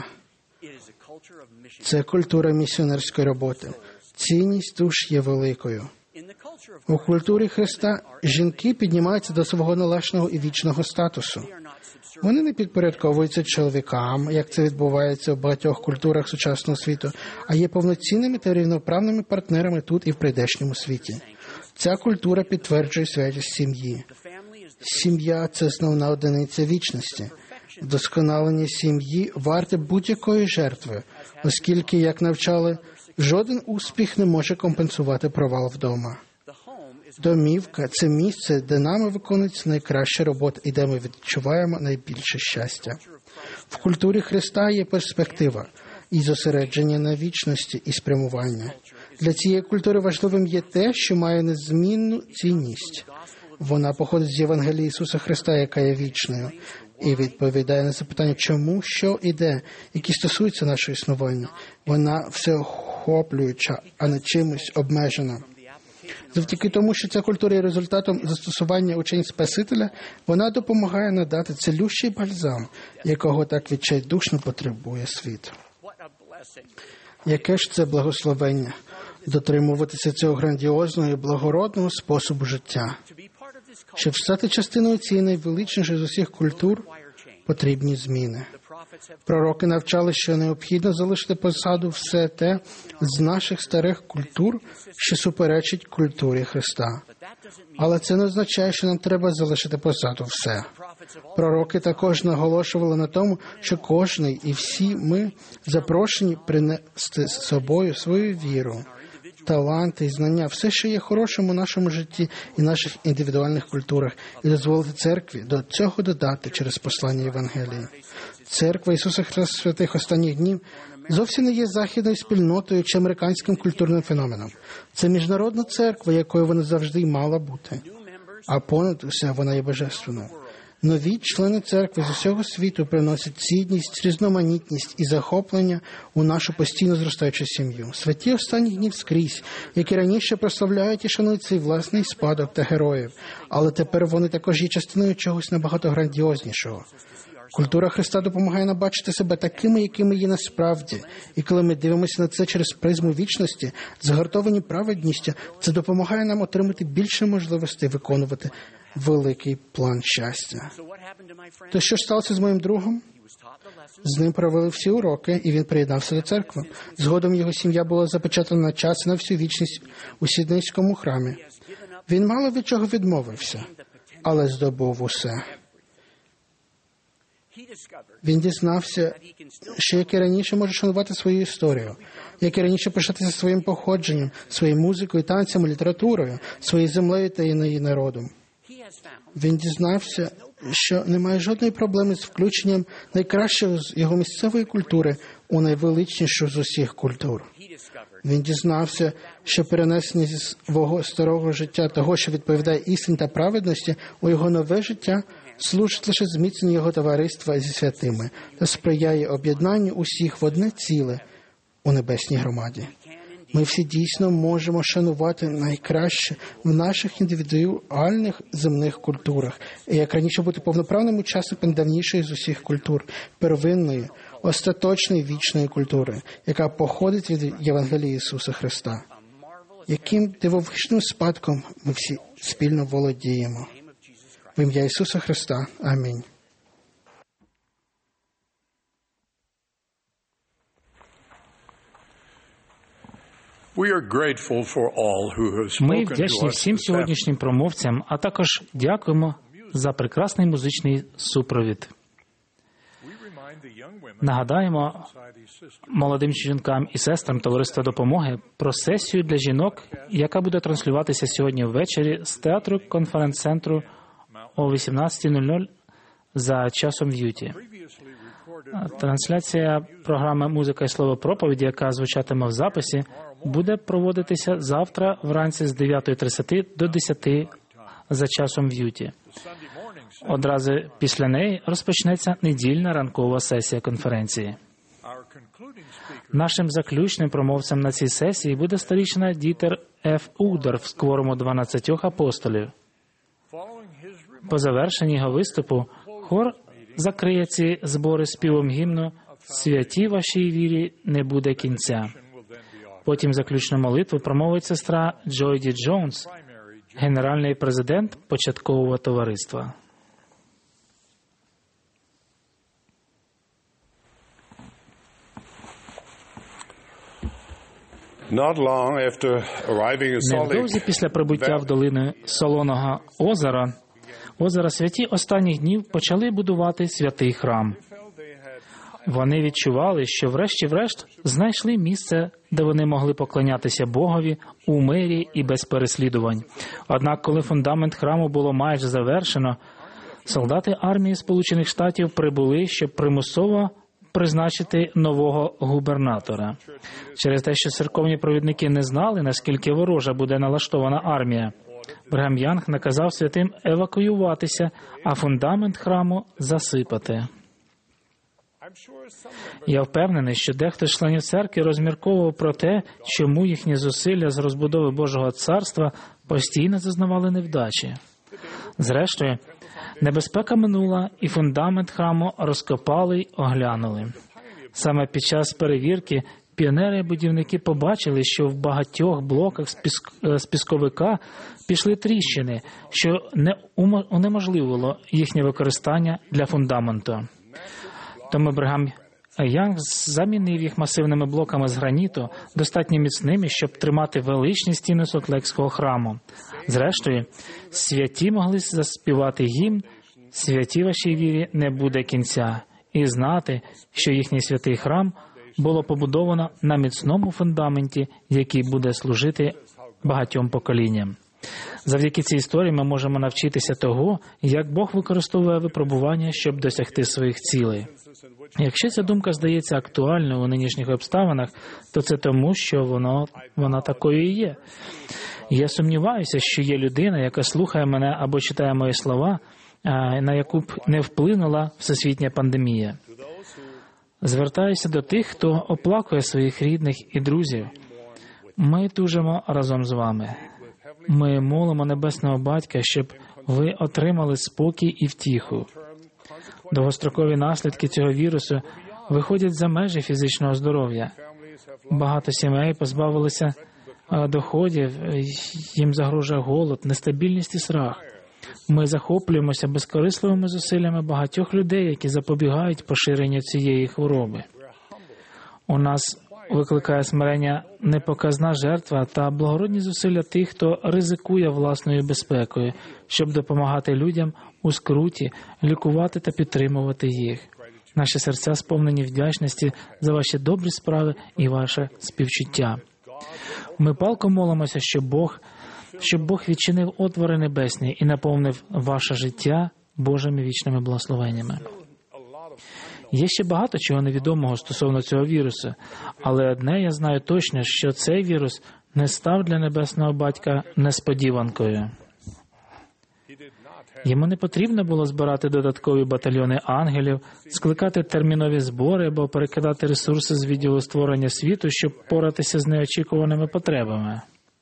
Це культура місіонерської роботи. Цінність душ є великою. У культурі Христа жінки піднімаються до свого належного і вічного статусу. Вони не підпорядковуються чоловікам, як це відбувається в багатьох культурах сучасного світу, а є повноцінними та рівноправними партнерами тут і в прийдешньому світі. Ця культура підтверджує святість сім'ї. Сім'я – це основна одиниця вічності. Вдосконалення сім'ї варте будь-якої жертви, оскільки, як навчали, жоден успіх не може компенсувати провал вдома. Домівка – це місце, де нами виконується найкраща робота і де ми відчуваємо найбільше щастя. В культурі Христа є перспектива і зосередження на вічності і спрямування. Для цієї культури важливим є те, що має незмінну цінність. Вона походить з Євангелії Ісуса Христа, яка є вічною, і відповідає на запитання, чому, що і де, які стосуються нашого існування. Вона всеохоплююча, а не чимось обмежена. Завдяки тому, що ця культура є результатом застосування учень Спасителя, вона допомагає надати цілющий бальзам, якого так відчайдушно потребує світ. Яке ж це благословення – дотримуватися цього грандіозного і благородного способу життя. Щоб стати частиною цієї найвеличнішої з усіх культур, потрібні зміни. Пророки навчали, що необхідно залишити позаду все те з наших старих культур, що суперечить культурі Христа. Але це не означає, що нам треба залишити позаду все. Пророки також наголошували на тому, що кожний і всі ми запрошені принести з собою свою віру, таланти і знання, все, що є хорошим у нашому житті і наших індивідуальних культурах, і дозволити церкві до цього додати через послання Євангелії. Церква Ісуса Христа святих останніх днів зовсім не є західною спільнотою чи американським культурним феноменом. Це міжнародна церква, якою вона завжди й мала бути. А понад усе вона є божественною. Нові члени церкви з усього світу приносять цінність, різноманітність і захоплення у нашу постійно зростаючу сім'ю. Святі останніх днів скрізь, які раніше прославляють і шанують свій власний спадок та героїв, але тепер вони також є частиною чогось набагато грандіознішого. Культура Христа допомагає нам бачити себе такими, якими є насправді. І коли ми дивимося на це через призму вічності, загартовані праведністю, це допомагає нам отримати більше можливостей виконувати великий план щастя. То що ж сталося з моїм другом? З ним провели всі уроки, і він приєднався до церкви. Згодом його сім'я була запечатана на час і на всю вічність у Сіднейському храмі. Він мало від чого відмовився, але здобув усе. Він дізнався, що як і раніше може шанувати свою історію, як і раніше пишатися своїм походженням, своєю музикою, танцями, літературою, своєю землею та її народом. Він дізнався, що немає жодної проблеми з включенням найкращого з його місцевої культури у найвеличнішу з усіх культур. Він дізнався, що перенесення зі свого старого життя того, що відповідає істині та праведності, у його нове життя служить лише зміцненню його товариства зі святими та сприяє об'єднанню усіх в одне ціле у небесній громаді. Ми всі дійсно можемо шанувати найкраще в наших індивідуальних земних культурах, і як раніше бути повноправним учасником давнішої з усіх культур, первинної, остаточної вічної культури, яка походить від Євангелії Ісуса Христа. Яким дивовижним спадком ми всі спільно володіємо. В ім'я Ісуса Христа. Амінь. Ми вдячні всім сьогоднішнім промовцям, а також дякуємо за прекрасний музичний супровід. Нагадаємо молодим жінкам і сестрам Товариства Допомоги про сесію для жінок, яка буде транслюватися сьогодні ввечері з театру конференц-центру о 18:00 за часом в Юті. Трансляція програми «Музика і слово проповіді», яка звучатиме в записі, буде проводитися завтра вранці з 9:30 до 10 за часом в Юті. Одразу після неї розпочнеться недільна ранкова сесія конференції. Нашим заключним промовцем на цій сесії буде сторічна Дітер Ф. Удорф з кворуму 12 апостолів. По завершенні його виступу хор закриє ці збори співом гімну «Святі вашій вірі не буде кінця». Потім заключну молитву промовить сестра Джойді Джонс, генеральний президент початкового товариства. Невдовзі після прибуття в долину Солоного озера святі останніх днів почали будувати святий храм. Вони відчували, що врешті-решт знайшли місце, де вони могли поклонятися Богові у мирі і без переслідувань. Однак, коли фундамент храму було майже завершено, солдати армії Сполучених Штатів прибули, щоб примусово призначити нового губернатора. Через те, що церковні провідники не знали, наскільки ворожа буде налаштована армія, Бригам Янг наказав святим евакуюватися, а фундамент храму засипати. Я впевнений, що дехто з членів церкви розмірковував про те, чому їхні зусилля з розбудови Божого царства постійно зазнавали невдачі. Зрештою, небезпека минула, і фундамент храму розкопали й оглянули. Саме під час перевірки піонери і будівники побачили, що в багатьох блоках з пісковика пішли тріщини, що унеможливило їхнє використання для фундаменту. Тому Бригам Янг замінив їх масивними блоками з граніту, достатньо міцними, щоб тримати величні стіни Солт-Лейкського храму. Зрештою, святі могли заспівати гімн «Святі вашій вірі не буде кінця» і знати, що їхній святий храм було побудовано на міцному фундаменті, який буде служити багатьом поколінням. Завдяки цій історії ми можемо навчитися того, як Бог використовує випробування, щоб досягти своїх цілей. Якщо ця думка здається актуальною у нинішніх обставинах, то це тому, що вона такою і є. Я сумніваюся, що є людина, яка слухає мене або читає мої слова, на яку б не вплинула всесвітня пандемія. Звертаюся до тих, хто оплакує своїх рідних і друзів. Ми тужимо разом з вами. Ми молимо Небесного Батька, щоб ви отримали спокій і втіху. Довгострокові наслідки цього вірусу виходять за межі фізичного здоров'я. Багато сімей позбавилися доходів, їм загрожує голод, нестабільність і страх. Ми захоплюємося безкорисливими зусиллями багатьох людей, які запобігають поширенню цієї хвороби. У нас викликає смирення непоказна жертва та благородні зусилля тих, хто ризикує власною безпекою, щоб допомагати людям у скруті, лікувати та підтримувати їх. Наші серця сповнені вдячності за ваші добрі справи і ваше співчуття. Ми палко молимося, щоб Бог відчинив отвори небесні і наповнив ваше життя Божими вічними благословеннями. Є ще багато чого невідомого стосовно цього вірусу, але одне я знаю точно, що цей вірус не став для Небесного Батька несподіванкою. Йому не потрібно було збирати додаткові батальйони ангелів, скликати термінові збори або перекидати ресурси з відділу створення світу, щоб поратися з неочікуваними потребами.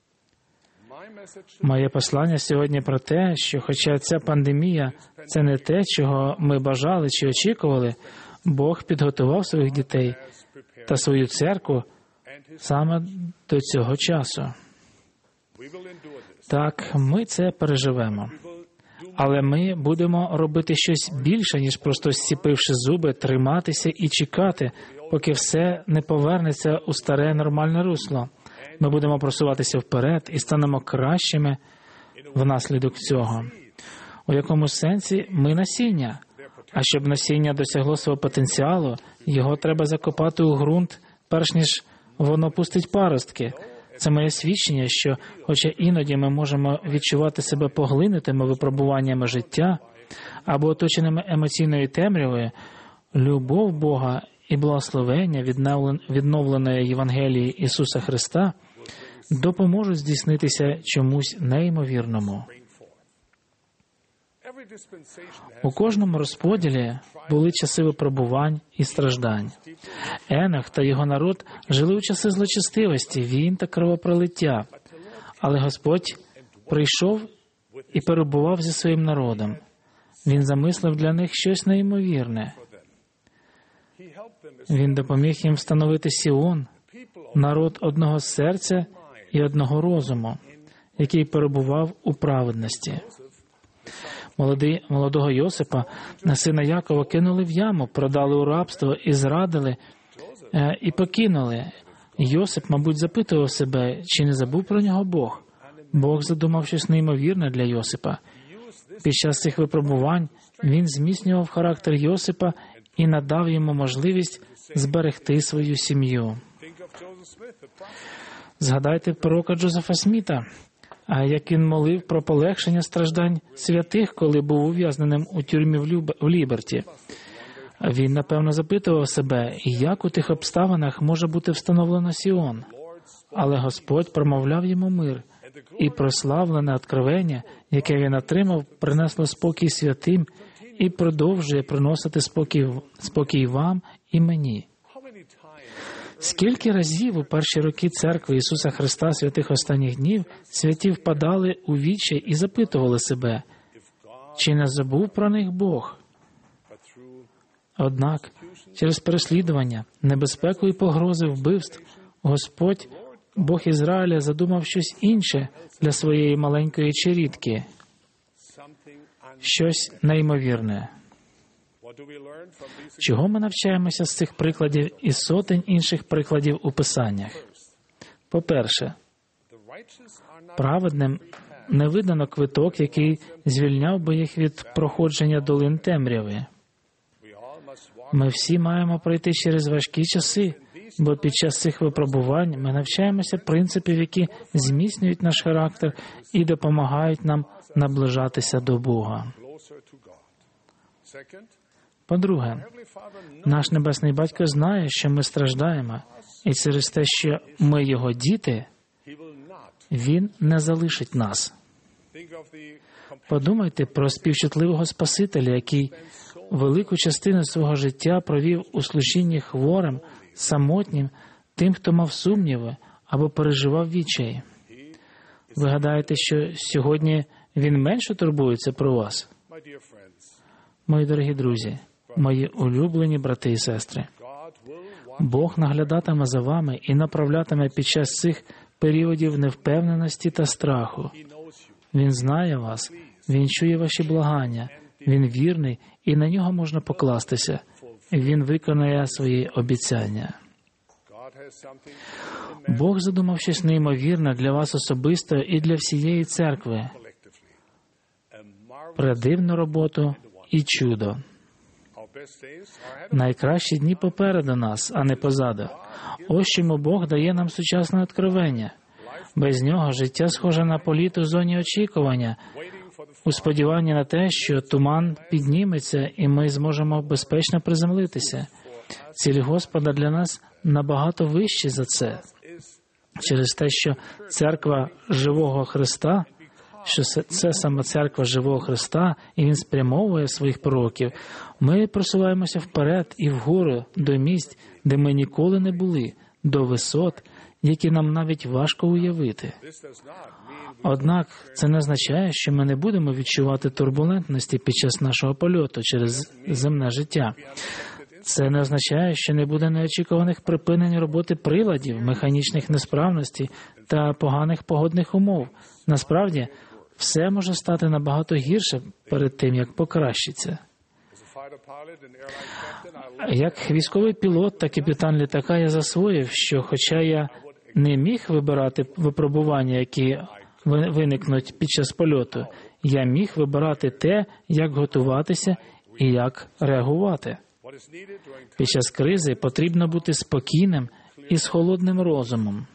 Моє послання сьогодні про те, що хоча ця пандемія – це не те, чого ми бажали чи очікували, Бог підготував своїх дітей та свою церкву саме до цього часу. Так, ми це переживемо. Але ми будемо робити щось більше, ніж просто зціпивши зуби, триматися і чекати, поки все не повернеться у старе нормальне русло. Ми будемо просуватися вперед і станемо кращими внаслідок цього. У якому сенсі ми насіння? А щоб насіння досягло свого потенціалу, його треба закопати у ґрунт, перш ніж воно пустить паростки. Це моє свідчення, що, хоча іноді ми можемо відчувати себе поглинутими випробуваннями життя або оточеними емоційною темрявою, любов Бога і благословення відновленої Євангелії Ісуса Христа допоможуть здійснитися чомусь неймовірному. У кожному розподілі були часи випробувань і страждань. Енох та його народ жили у часи злочестивості, війн та кровопролиття. Але Господь прийшов і перебував зі своїм народом. Він замислив для них щось неймовірне. Він допоміг їм встановити Сіон, народ одного серця і одного розуму, який перебував у праведності. Молодого Йосипа, сина Якова, кинули в яму, продали у рабство і зрадили, і покинули. Йосип, мабуть, запитував себе, чи не забув про нього Бог. Бог задумав щось неймовірне для Йосипа. Під час цих випробувань він зміцнював характер Йосипа і надав йому можливість зберегти свою сім'ю. Згадайте пророка Джозефа Сміта, як він молив про полегшення страждань святих, коли був ув'язненим у тюрмі в Ліберті. Він, напевно, запитував себе, як у тих обставинах може бути встановлено Сіон. Але Господь промовляв йому мир, і прославлене откровення, яке він отримав, принесло спокій святим і продовжує приносити спокій вам і мені. Скільки разів у перші роки Церкви Ісуса Христа святих останніх днів святі впадали у відчай і запитували себе, чи не забув про них Бог? Однак, через переслідування, небезпеку і погрози вбивств, Господь, Бог Ізраїля, задумав щось інше для своєї маленької черідки. Щось неймовірне. Чого ми навчаємося з цих прикладів і сотень інших прикладів у Писаннях? По-перше, праведним не видано квиток, який звільняв би їх від проходження долин темряви. Ми всі маємо пройти через важкі часи, бо під час цих випробувань ми навчаємося принципів, які зміцнюють наш характер і допомагають нам наближатися до Бога. По-друге, наш Небесний Батько знає, що ми страждаємо, і через те, що ми Його діти, Він не залишить нас. Подумайте про співчутливого Спасителя, який велику частину свого життя провів у служінні хворим, самотнім, тим, хто мав сумніви або переживав відчай. Ви гадаєте, що сьогодні Він менше турбується про вас? Мої дорогі друзі, мої улюблені брати і сестри, Бог наглядатиме за вами і направлятиме під час цих періодів невпевненості та страху. Він знає вас, Він чує ваші благання, Він вірний і на Нього можна покластися. Він виконає свої обіцяння. Бог задумав щось неймовірне для вас особисто і для всієї церкви. Предивну роботу і чудо. Найкращі дні попереду нас, а не позаду. Ось чому Бог дає нам сучасне откровення. Без нього життя схоже на політ у зоні очікування, у сподіванні на те, що туман підніметься і ми зможемо безпечно приземлитися. Ціль Господа для нас набагато вищі за це. Через те, що церква живого Христа, що це саме церква живого Христа, і Він спрямовує своїх пророків, ми просуваємося вперед і вгору до місць, де ми ніколи не були, до висот, які нам навіть важко уявити. Однак це не означає, що ми не будемо відчувати турбулентності під час нашого польоту через земне життя. Це не означає, що не буде неочікуваних припинень роботи приладів, механічних несправностей та поганих погодних умов. Насправді, все може стати набагато гірше перед тим, як покращиться. Як військовий пілот та капітан літака я засвоїв, що хоча я не міг вибирати випробування, які виникнуть під час польоту, я міг вибирати те, як готуватися і як реагувати. Під час кризи потрібно бути спокійним і з холодним розумом.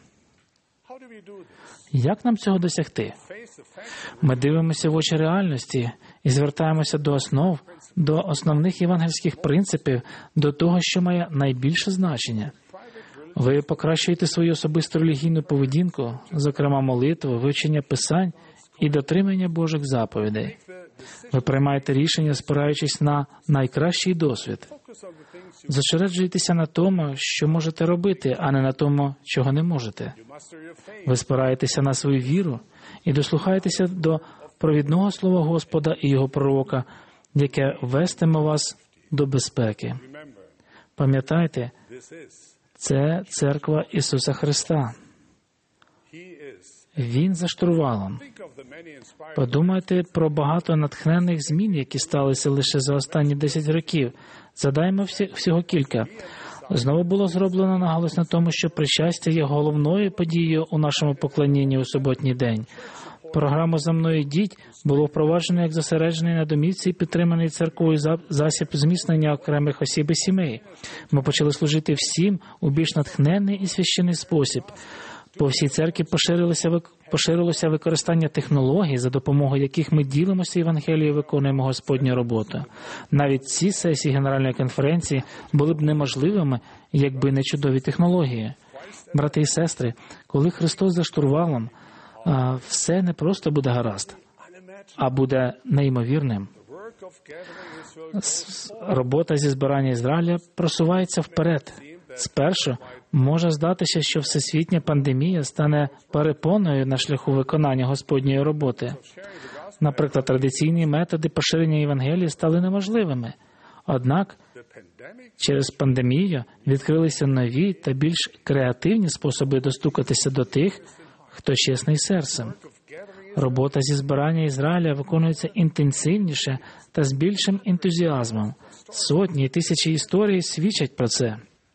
Як нам цього досягти? Ми дивимося в очі реальності і звертаємося до основ, до основних євангельських принципів, до того, що має найбільше значення. Ви покращуєте свою особисту релігійну поведінку, зокрема молитву, вивчення писань і дотримання Божих заповідей. Ви приймаєте рішення, спираючись на найкращий досвід. Зосереджуйтеся на тому, що можете робити, а не на тому, чого не можете. Ви спираєтеся на свою віру і дослухаєтеся до провідного слова Господа і Його пророка, яке вестиме вас до безпеки. Пам'ятайте, це церква Ісуса Христа. Він за штурвалом. Подумайте про багато натхненних змін, які сталися лише за останні 10 років. Згадаємо всього кілька. Знову було зроблено наголос на тому, що причастя є головною подією у нашому поклонінні у суботній день. Програму «За мною йдіть» було впроваджено як зосереджений на домівці і підтриманий церквою засіб зміцнення окремих осіб і сімей. Ми служити всім у більш натхненний і священний спосіб. По всій церкві поширилося використання технологій, за допомогою яких ми ділимося Євангелією і виконуємо Господню роботу. Навіть ці сесії Генеральної конференції були б неможливими, якби не чудові технології. Брати і сестри, коли Христос за штурвалом, все не просто буде гаразд, а буде неймовірним. Робота зі збирання Ізраїля просувається вперед. Спершу може здатися, що всесвітня пандемія стане перепоною на шляху виконання Господньої роботи. Наприклад, традиційні методи поширення Євангелії стали неможливими. Однак, через пандемію відкрилися нові та більш креативні способи достукатися до тих, хто чесний серцем. Робота зі збирання Ізраїля виконується інтенсивніше та з більшим ентузіазмом. Сотні і тисячі історій свідчать про це.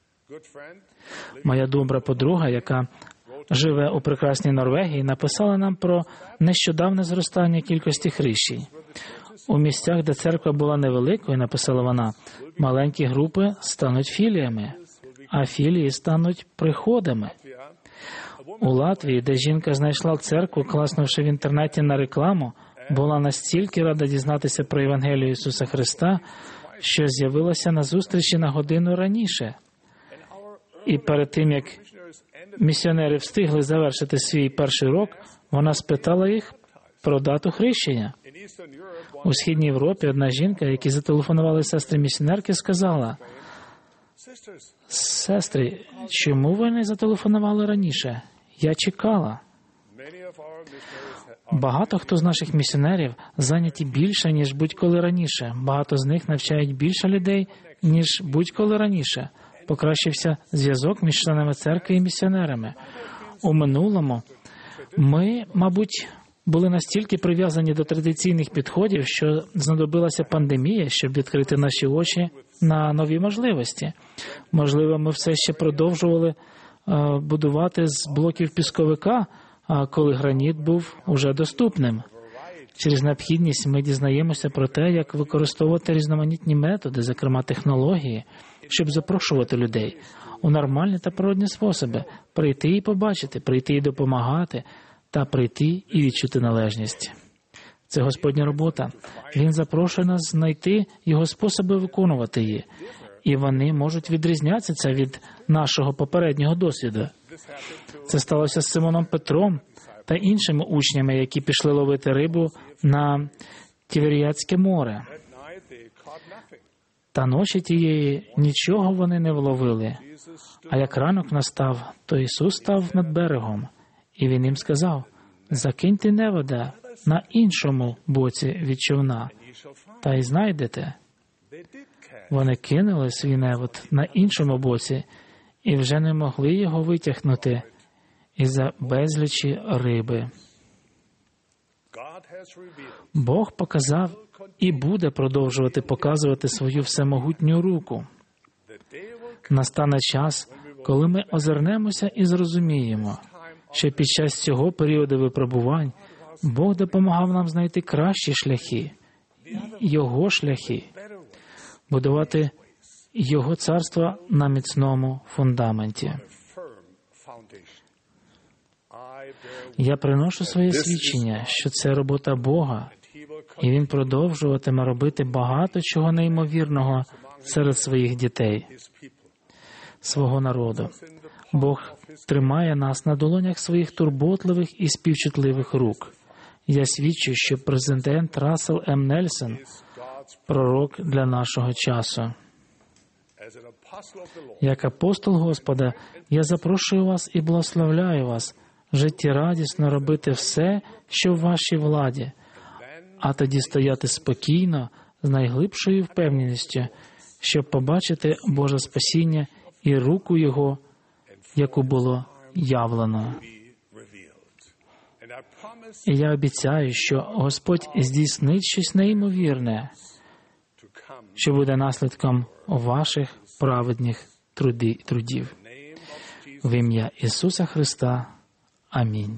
Моя добра подруга, яка живе у прекрасній Норвегії, написала нам про нещодавне зростання кількості хрещень. У місцях, де церква була невеликою, написала вона, маленькі групи стануть філіями, а філії стануть приходами. У Латвії, де жінка знайшла церкву, класнувши в інтернеті на рекламу, була настільки рада дізнатися про Євангелію Ісуса Христа, що з'явилася на зустрічі на годину раніше. І перед тим, як місіонери встигли завершити свій перший урок, вона спитала їх про дату хрещення. У Східній Європі одна жінка, якій зателефонували сестри-місіонерки, сказала: «Сестри, чому ви не зателефонували раніше? Я чекала». Багато хто з наших місіонерів зайняті більше, ніж будь-коли раніше. Багато з них навчають більше людей, ніж будь-коли раніше. Покращився зв'язок між членами церкви і місіонерами. У минулому ми, мабуть, були настільки прив'язані до традиційних підходів, що знадобилася пандемія, щоб відкрити наші очі на нові можливості. Можливо, ми все ще продовжували будувати з блоків пісковика, коли граніт був уже доступним. Через необхідність ми дізнаємося про те, як використовувати різноманітні методи, зокрема технології, щоб запрошувати людей у нормальні та природні способи прийти і побачити, прийти і допомагати, та прийти і відчути належність. Це Господня робота. Він запрошує нас знайти Його способи виконувати її. І вони можуть відрізнятися від нашого попереднього досвіду. Це сталося з Симоном Петром та іншими учнями, які пішли ловити рибу на Тіверіадське море. Та ночі тієї нічого вони не вловили. А як ранок настав, то Ісус став над берегом. І Він їм сказав: «Закиньте невода на іншому боці від човна, та й знайдете». Вони кинули свій невод на іншому боці і вже не могли його витягнути із-за безлічі риби. Бог показав і буде продовжувати показувати свою всемогутню руку. Настане час, коли ми озирнемося і зрозуміємо, що під час цього періоду випробувань Бог допомагав нам знайти кращі шляхи, Його шляхи, будувати Його царство на міцному фундаменті. Я приношу своє свідчення, що це робота Бога, і Він продовжуватиме робити багато чого неймовірного серед своїх дітей, свого народу. Бог тримає нас на долонях своїх турботливих і співчутливих рук. Я свідчу, що президент Рассел М. Нельсон – пророк для нашого часу. Як апостол Господа, я запрошую вас і благословляю вас життєрадісно робити все, що в вашій владі, а тоді стояти спокійно, з найглибшою впевненістю, щоб побачити Боже спасіння і руку Його, яку було явлено. І я обіцяю, що Господь здійснить щось неймовірне, що буде наслідком ваших праведних трудів. В ім'я Ісуса Христа. Амінь.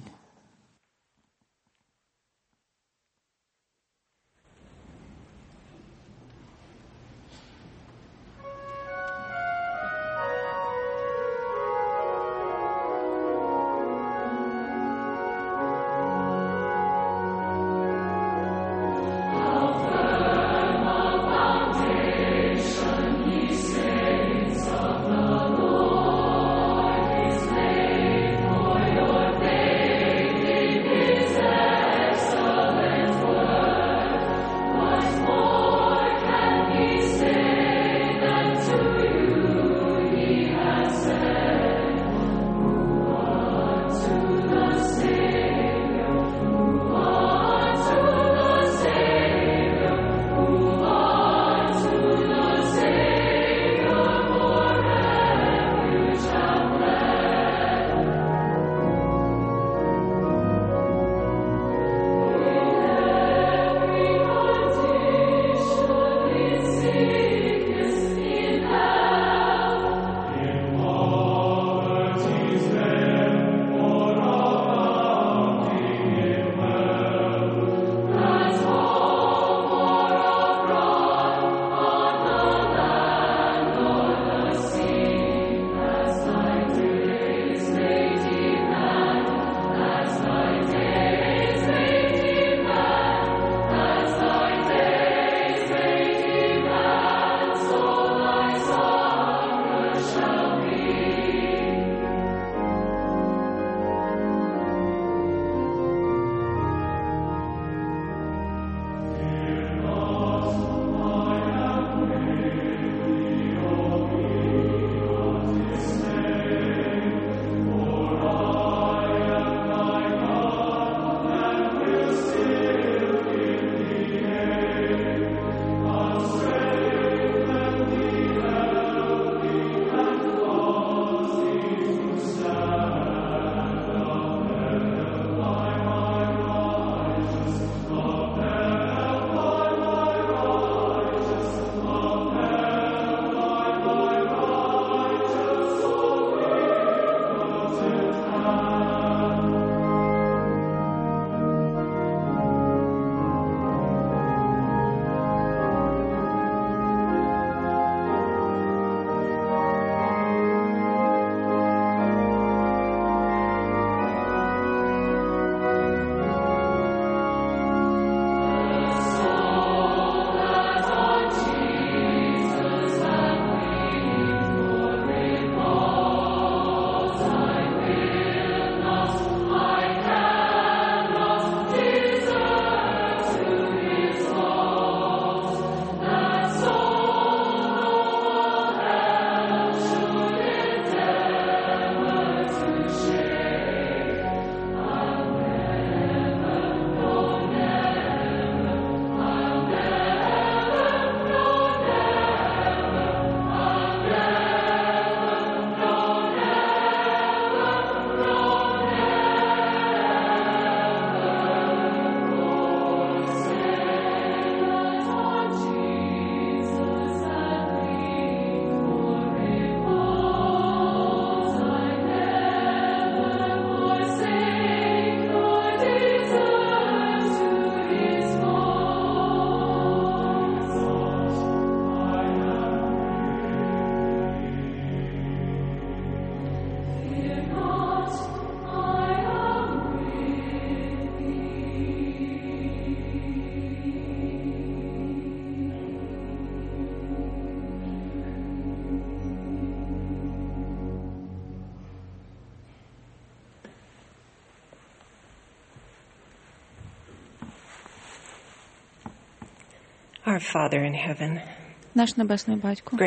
Our Father in heaven, наш Небесний Батько,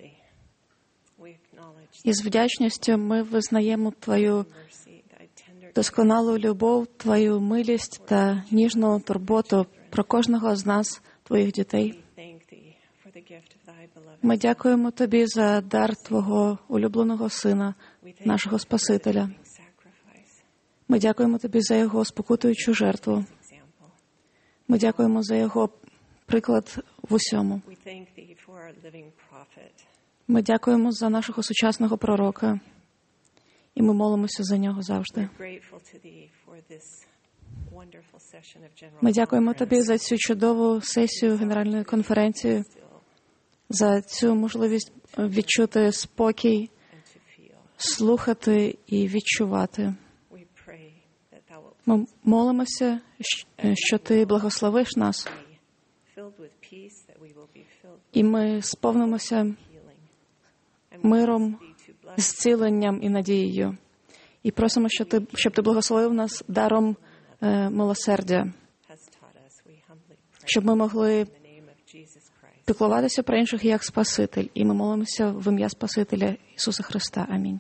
із вдячністю ми визнаємо Твою досконалу любов, Твою милість та ніжну турботу про кожного з нас, Твоїх дітей. Ми дякуємо Тобі за дар Твого улюбленого Сина, нашого Спасителя. Ми дякуємо тобі за його спокутуючу жертву. Ми дякуємо за його приклад в усьому. Ми дякуємо за нашого сучасного пророка, і ми молимося за нього завжди. Ми дякуємо тобі за цю чудову сесію Генеральної конференції, за цю можливість відчути спокій, слухати і відчувати. Ми молимося, що ти благословиш нас, і ми сповнимося миром, зціленням і надією. І просимо, щоб ти благословив нас даром милосердя, щоб ми могли піклуватися про інших як Спаситель. І ми молимося в ім'я Спасителя Ісуса Христа. Амінь.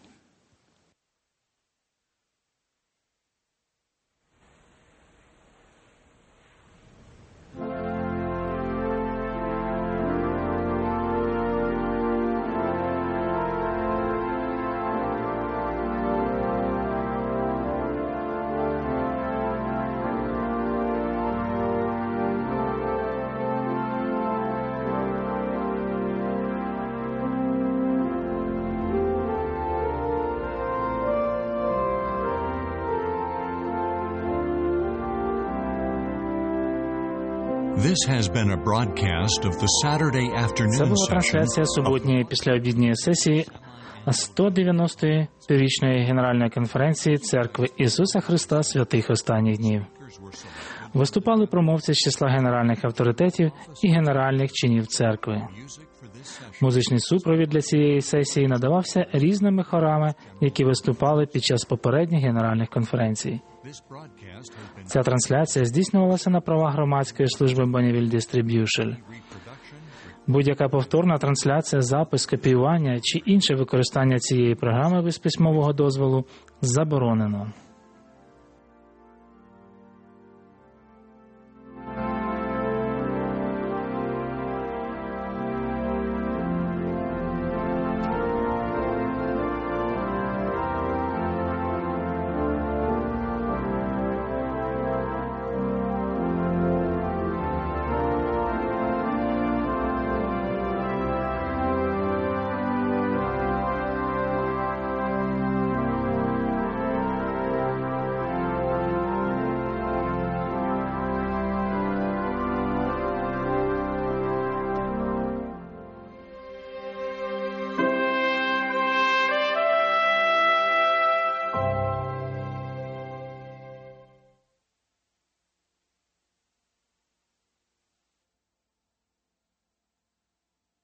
This has been a broadcast of the Saturday afternoon Це була трансляція суботньої післяобідньої сесії 190-ї піврічної Генеральної конференції Церкви Ісуса Христа Святих Останніх Днів. Виступали промовці з числа генеральних авторитетів і генеральних чинів церкви. Музичний супровід для цієї сесії надавався різними хорами, які виступали під час попередніх генеральних конференцій. Ця трансляція здійснювалася на правах громадської служби Bonneville Distribution. Будь-яка повторна трансляція, запис, копіювання чи інше використання цієї програми без письмового дозволу заборонено.